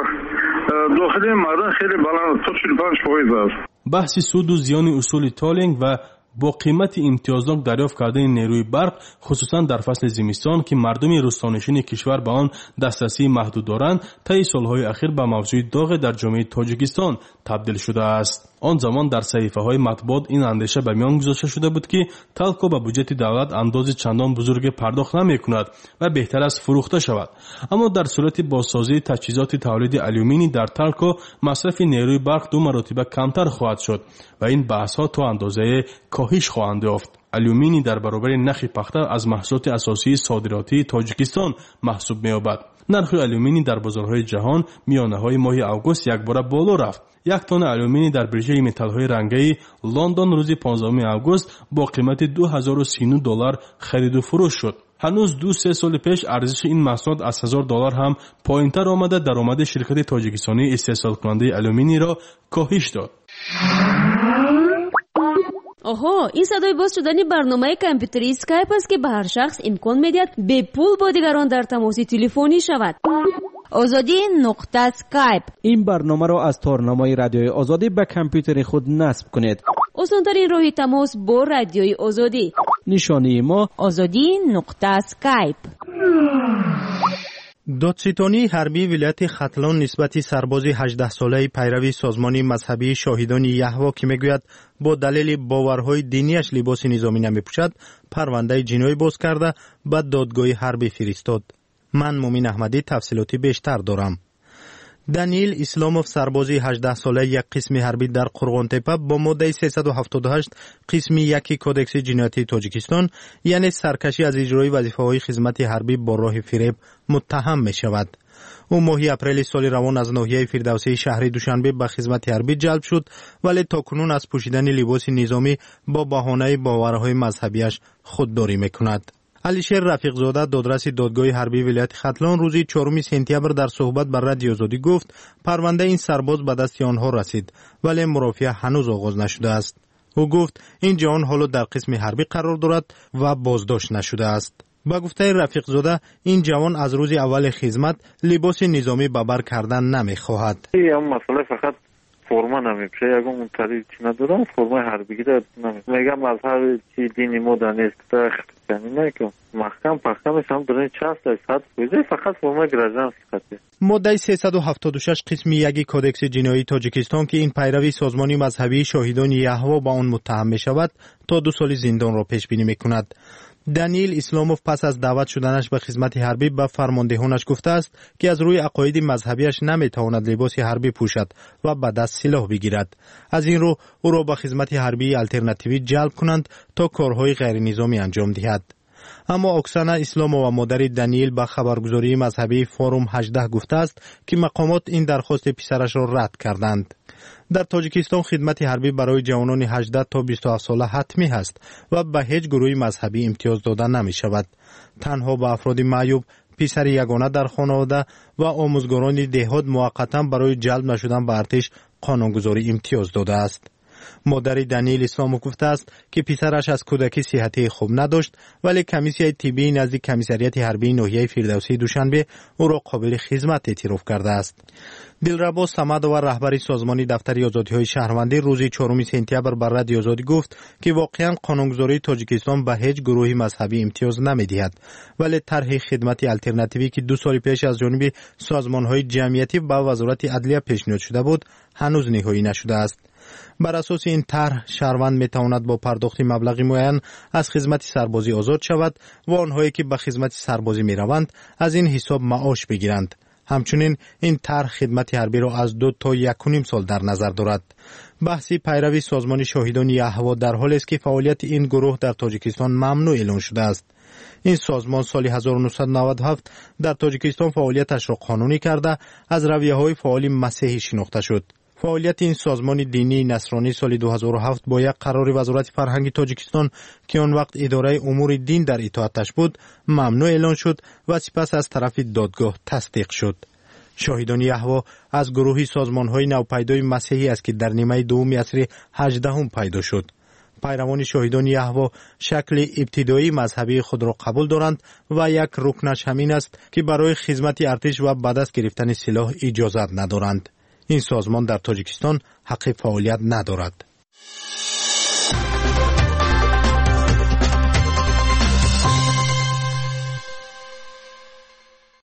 داخل معدن خیلی بلند تا 45% است. بحث سود و زیان اصول تالینگ و با قیمت امتیازناک دریافت کردن نیروی برق خصوصا در فصل زمستان که مردم روستانشین کشور به آن دسترسی محدود دارند طی سالهای اخیر به موضوع داغ در جامعه تاجیکستان تبدیل شده است. آن زمان در صحیفه‌های مطبوعات این اندیشه به میان گذاشته شده بود که تالکو به بودجه دولت اندازه چندان بزرگ پرداخت نمی‌کند و بهتر است فروخته شود. اما در صورت بازسازی تجهیزات تولید آلومینی در تالکو مصرف نیروی برق 2 مرتبه کمتر خواهد شد و این بحث‌ها تا اندازه کاهش خواهند یافت. آلومینی در برابر نرخ پخته از محصولات اساسی صادراتی تاجیکستان محسوب می‌یابد. نرخ آلومینی در بازارهای جهان میانه‌های ماه آگوست یک بار بالا رفت. 1 تن آلومینی در برژه متال‌های رنگی لندن روز 15 آگوست با قیمت $2039 خرید و فروش شد. هنوز 2-3 سال پیش ارزش این محصولات از $1000 هم پایین‌تر آمده درآمد شرکت تاجیکستانی استحصال کننده آلومینی را کاهش داد. آها، این صدای باز شدن برنامه کامپیوتری اسکایپ است که به هر شخص امکان می‌دهد به پول با دیگران در تماس تلفنی شود. azadi.skype این برنامه را از تارنمای رادیوی آزادی به کامپیوتر خود نصب کنید. آسان‌ترین راه تماس با رادیوی آزادی. نشانی ما azadi.skype. دادستانی حربی ولایت ختلان نسبت سرباز 18 ساله پیروی سازمان مذهبی شاهدان یهوه که میگوید با دلیل باورهای دینیش لباس نظامی نمیپوشد پرونده جنایی باز کرده به دادگاه حربی فرستاد. من مومین احمدی تفصیلاتی بیشتر دارم. دانیل اسلاموف سربازی 18 ساله یک قسم حربی در قرغانتپه با ماده 378 قسم 1 کودکس جنایتی تاجیکستان یعنی سرکشی از اجرای وظیفه‌های خدمت حربی با راه فریب متهم می شود. او ماه اپریل سال روان از ناحیه فردوسی شهر دوشنبه به خدمت حربی جلب شد ولی تاکنون از پوشیدن لباس نظامی با بهانه باورهای مذهبیش خودداری میکند. علیشیر رفیقزاده دادرس دادگاه حربی ولایت ختلان روز 4 سپتامبر در صحبت با رادیو آزادی گفت پرونده این سرباز به دست آنها رسید ولی مرافعه هنوز آغاز نشده است. او گفت این جوان حالا در قسم حربی قرار دارد و بازداشت نشده است. با گفته رفیقزاده این جوان از روز اول خدمت لباس نظامی به بر کردن نمیخواهد. این مسئله فقط فرما نمیشه، اگه اون طریق چی ندارم فرما حربی گیره نمیشه. میگم مذهب چی دینی مودا نیست تخت یعنی نه که محکم پختمش هم برای 60% بوده فقط فرما گرازن سخته. ماده 376 قسم 1 کودکس جنایی تاجیکستان که این پیروی سازمان مذهبی شاهدان یهوه با آن متهم می شود تا 2 سال زندان را پیش بینی می کند. دانیل اسلاموف پس از دعوت شدنش به خدمت حربی به فرماندهانش گفته است که از روی عقاید مذهبیش نمیتواند لباس حربی پوشد و به دست سلاح بگیرد. از این رو او را به خدمت حربی آلترناتیوی جلب کنند تا کارهای غیر نظامی انجام دهد. اما اوکسانا اسلامова مادر دانیل به خبرگزاری مذهبی فوروم 18 گفته است که مقامات این درخواست پسرش را رد کردند. در تاجیکستان خدمت حربی برای جوانان 18 تا 27 ساله حتمی است و به هیچ گروهی مذهبی امتیاز داده نمی شود. تنها به افراد معیوب، پسر یگانه در خانواده و آموزگاران دهات موقتا برای جلب نشدن به ارتش قانونگذاری امتیاز داده است. مادر دانیل اسلامو گفته است که پسرش از کودکی صحتی خوب نداشت، ولی کمیسیون طبی نزد کمیسریت حربی ناحیه فردوسی دوشنبه او را قابل خدمت اعتراف کرده است. دلربا صمدова رهبر سازمان دفتر آزادی‌های شهروندی روز 4 سپتامبر بر رادیو آزادی گفت که واقعا قانونگذاری تاجیکستان به هیچ گروهی مذهبی امتیاز نمی‌دهد، ولی طرح خدمت آلترناتیوی که 2 سال پیش از جانب سازمان‌های جمعیتی به وزارت عدلیه پیشنهاد شده بود هنوز نهایی نشده است. بر اساس این طرح شهروند میتواند با پرداخت مبلغی معین از خدمت سربازی آزاد شود و آنهایی که به خدمت سربازی میروند از این حساب معاش بگیرند. همچنین این طرح خدمت حربی را از 2 تا 1.5 سال در نظر دارد. بحثی پیروی سازمان شاهدان یهوا در حالی است که فعالیت این گروه در تاجیکستان ممنوع اعلام شده است. این سازمان سال 1997 در تاجیکستان فعالیتش را قانونی کرده از رویه‌های فعال مسیحی شناخته شد. فعالیت این سازمان دینی نصرانی سال 2007 با یک قرار وزارت فرهنگ تاجیکستان که آن وقت اداره امور دین در اطاعتش بود ممنوع اعلان شد و سپس از طرف دادگاه تصدیق شد. شاهدان یهوا از گروهی سازمان‌های نوپیدای مسیحی است که در نیمه دوم عصر 18 پیدا شد. پیروان شاهدان یهوا شکل ابتدایی مذهبی خود را قبول دارند و یک رکنش همین است که برای خدمت ارتش و به دست گرفتن سلاح اجازت ندارند. این سازمان در تاجیکستان حق فعالیت ندارد.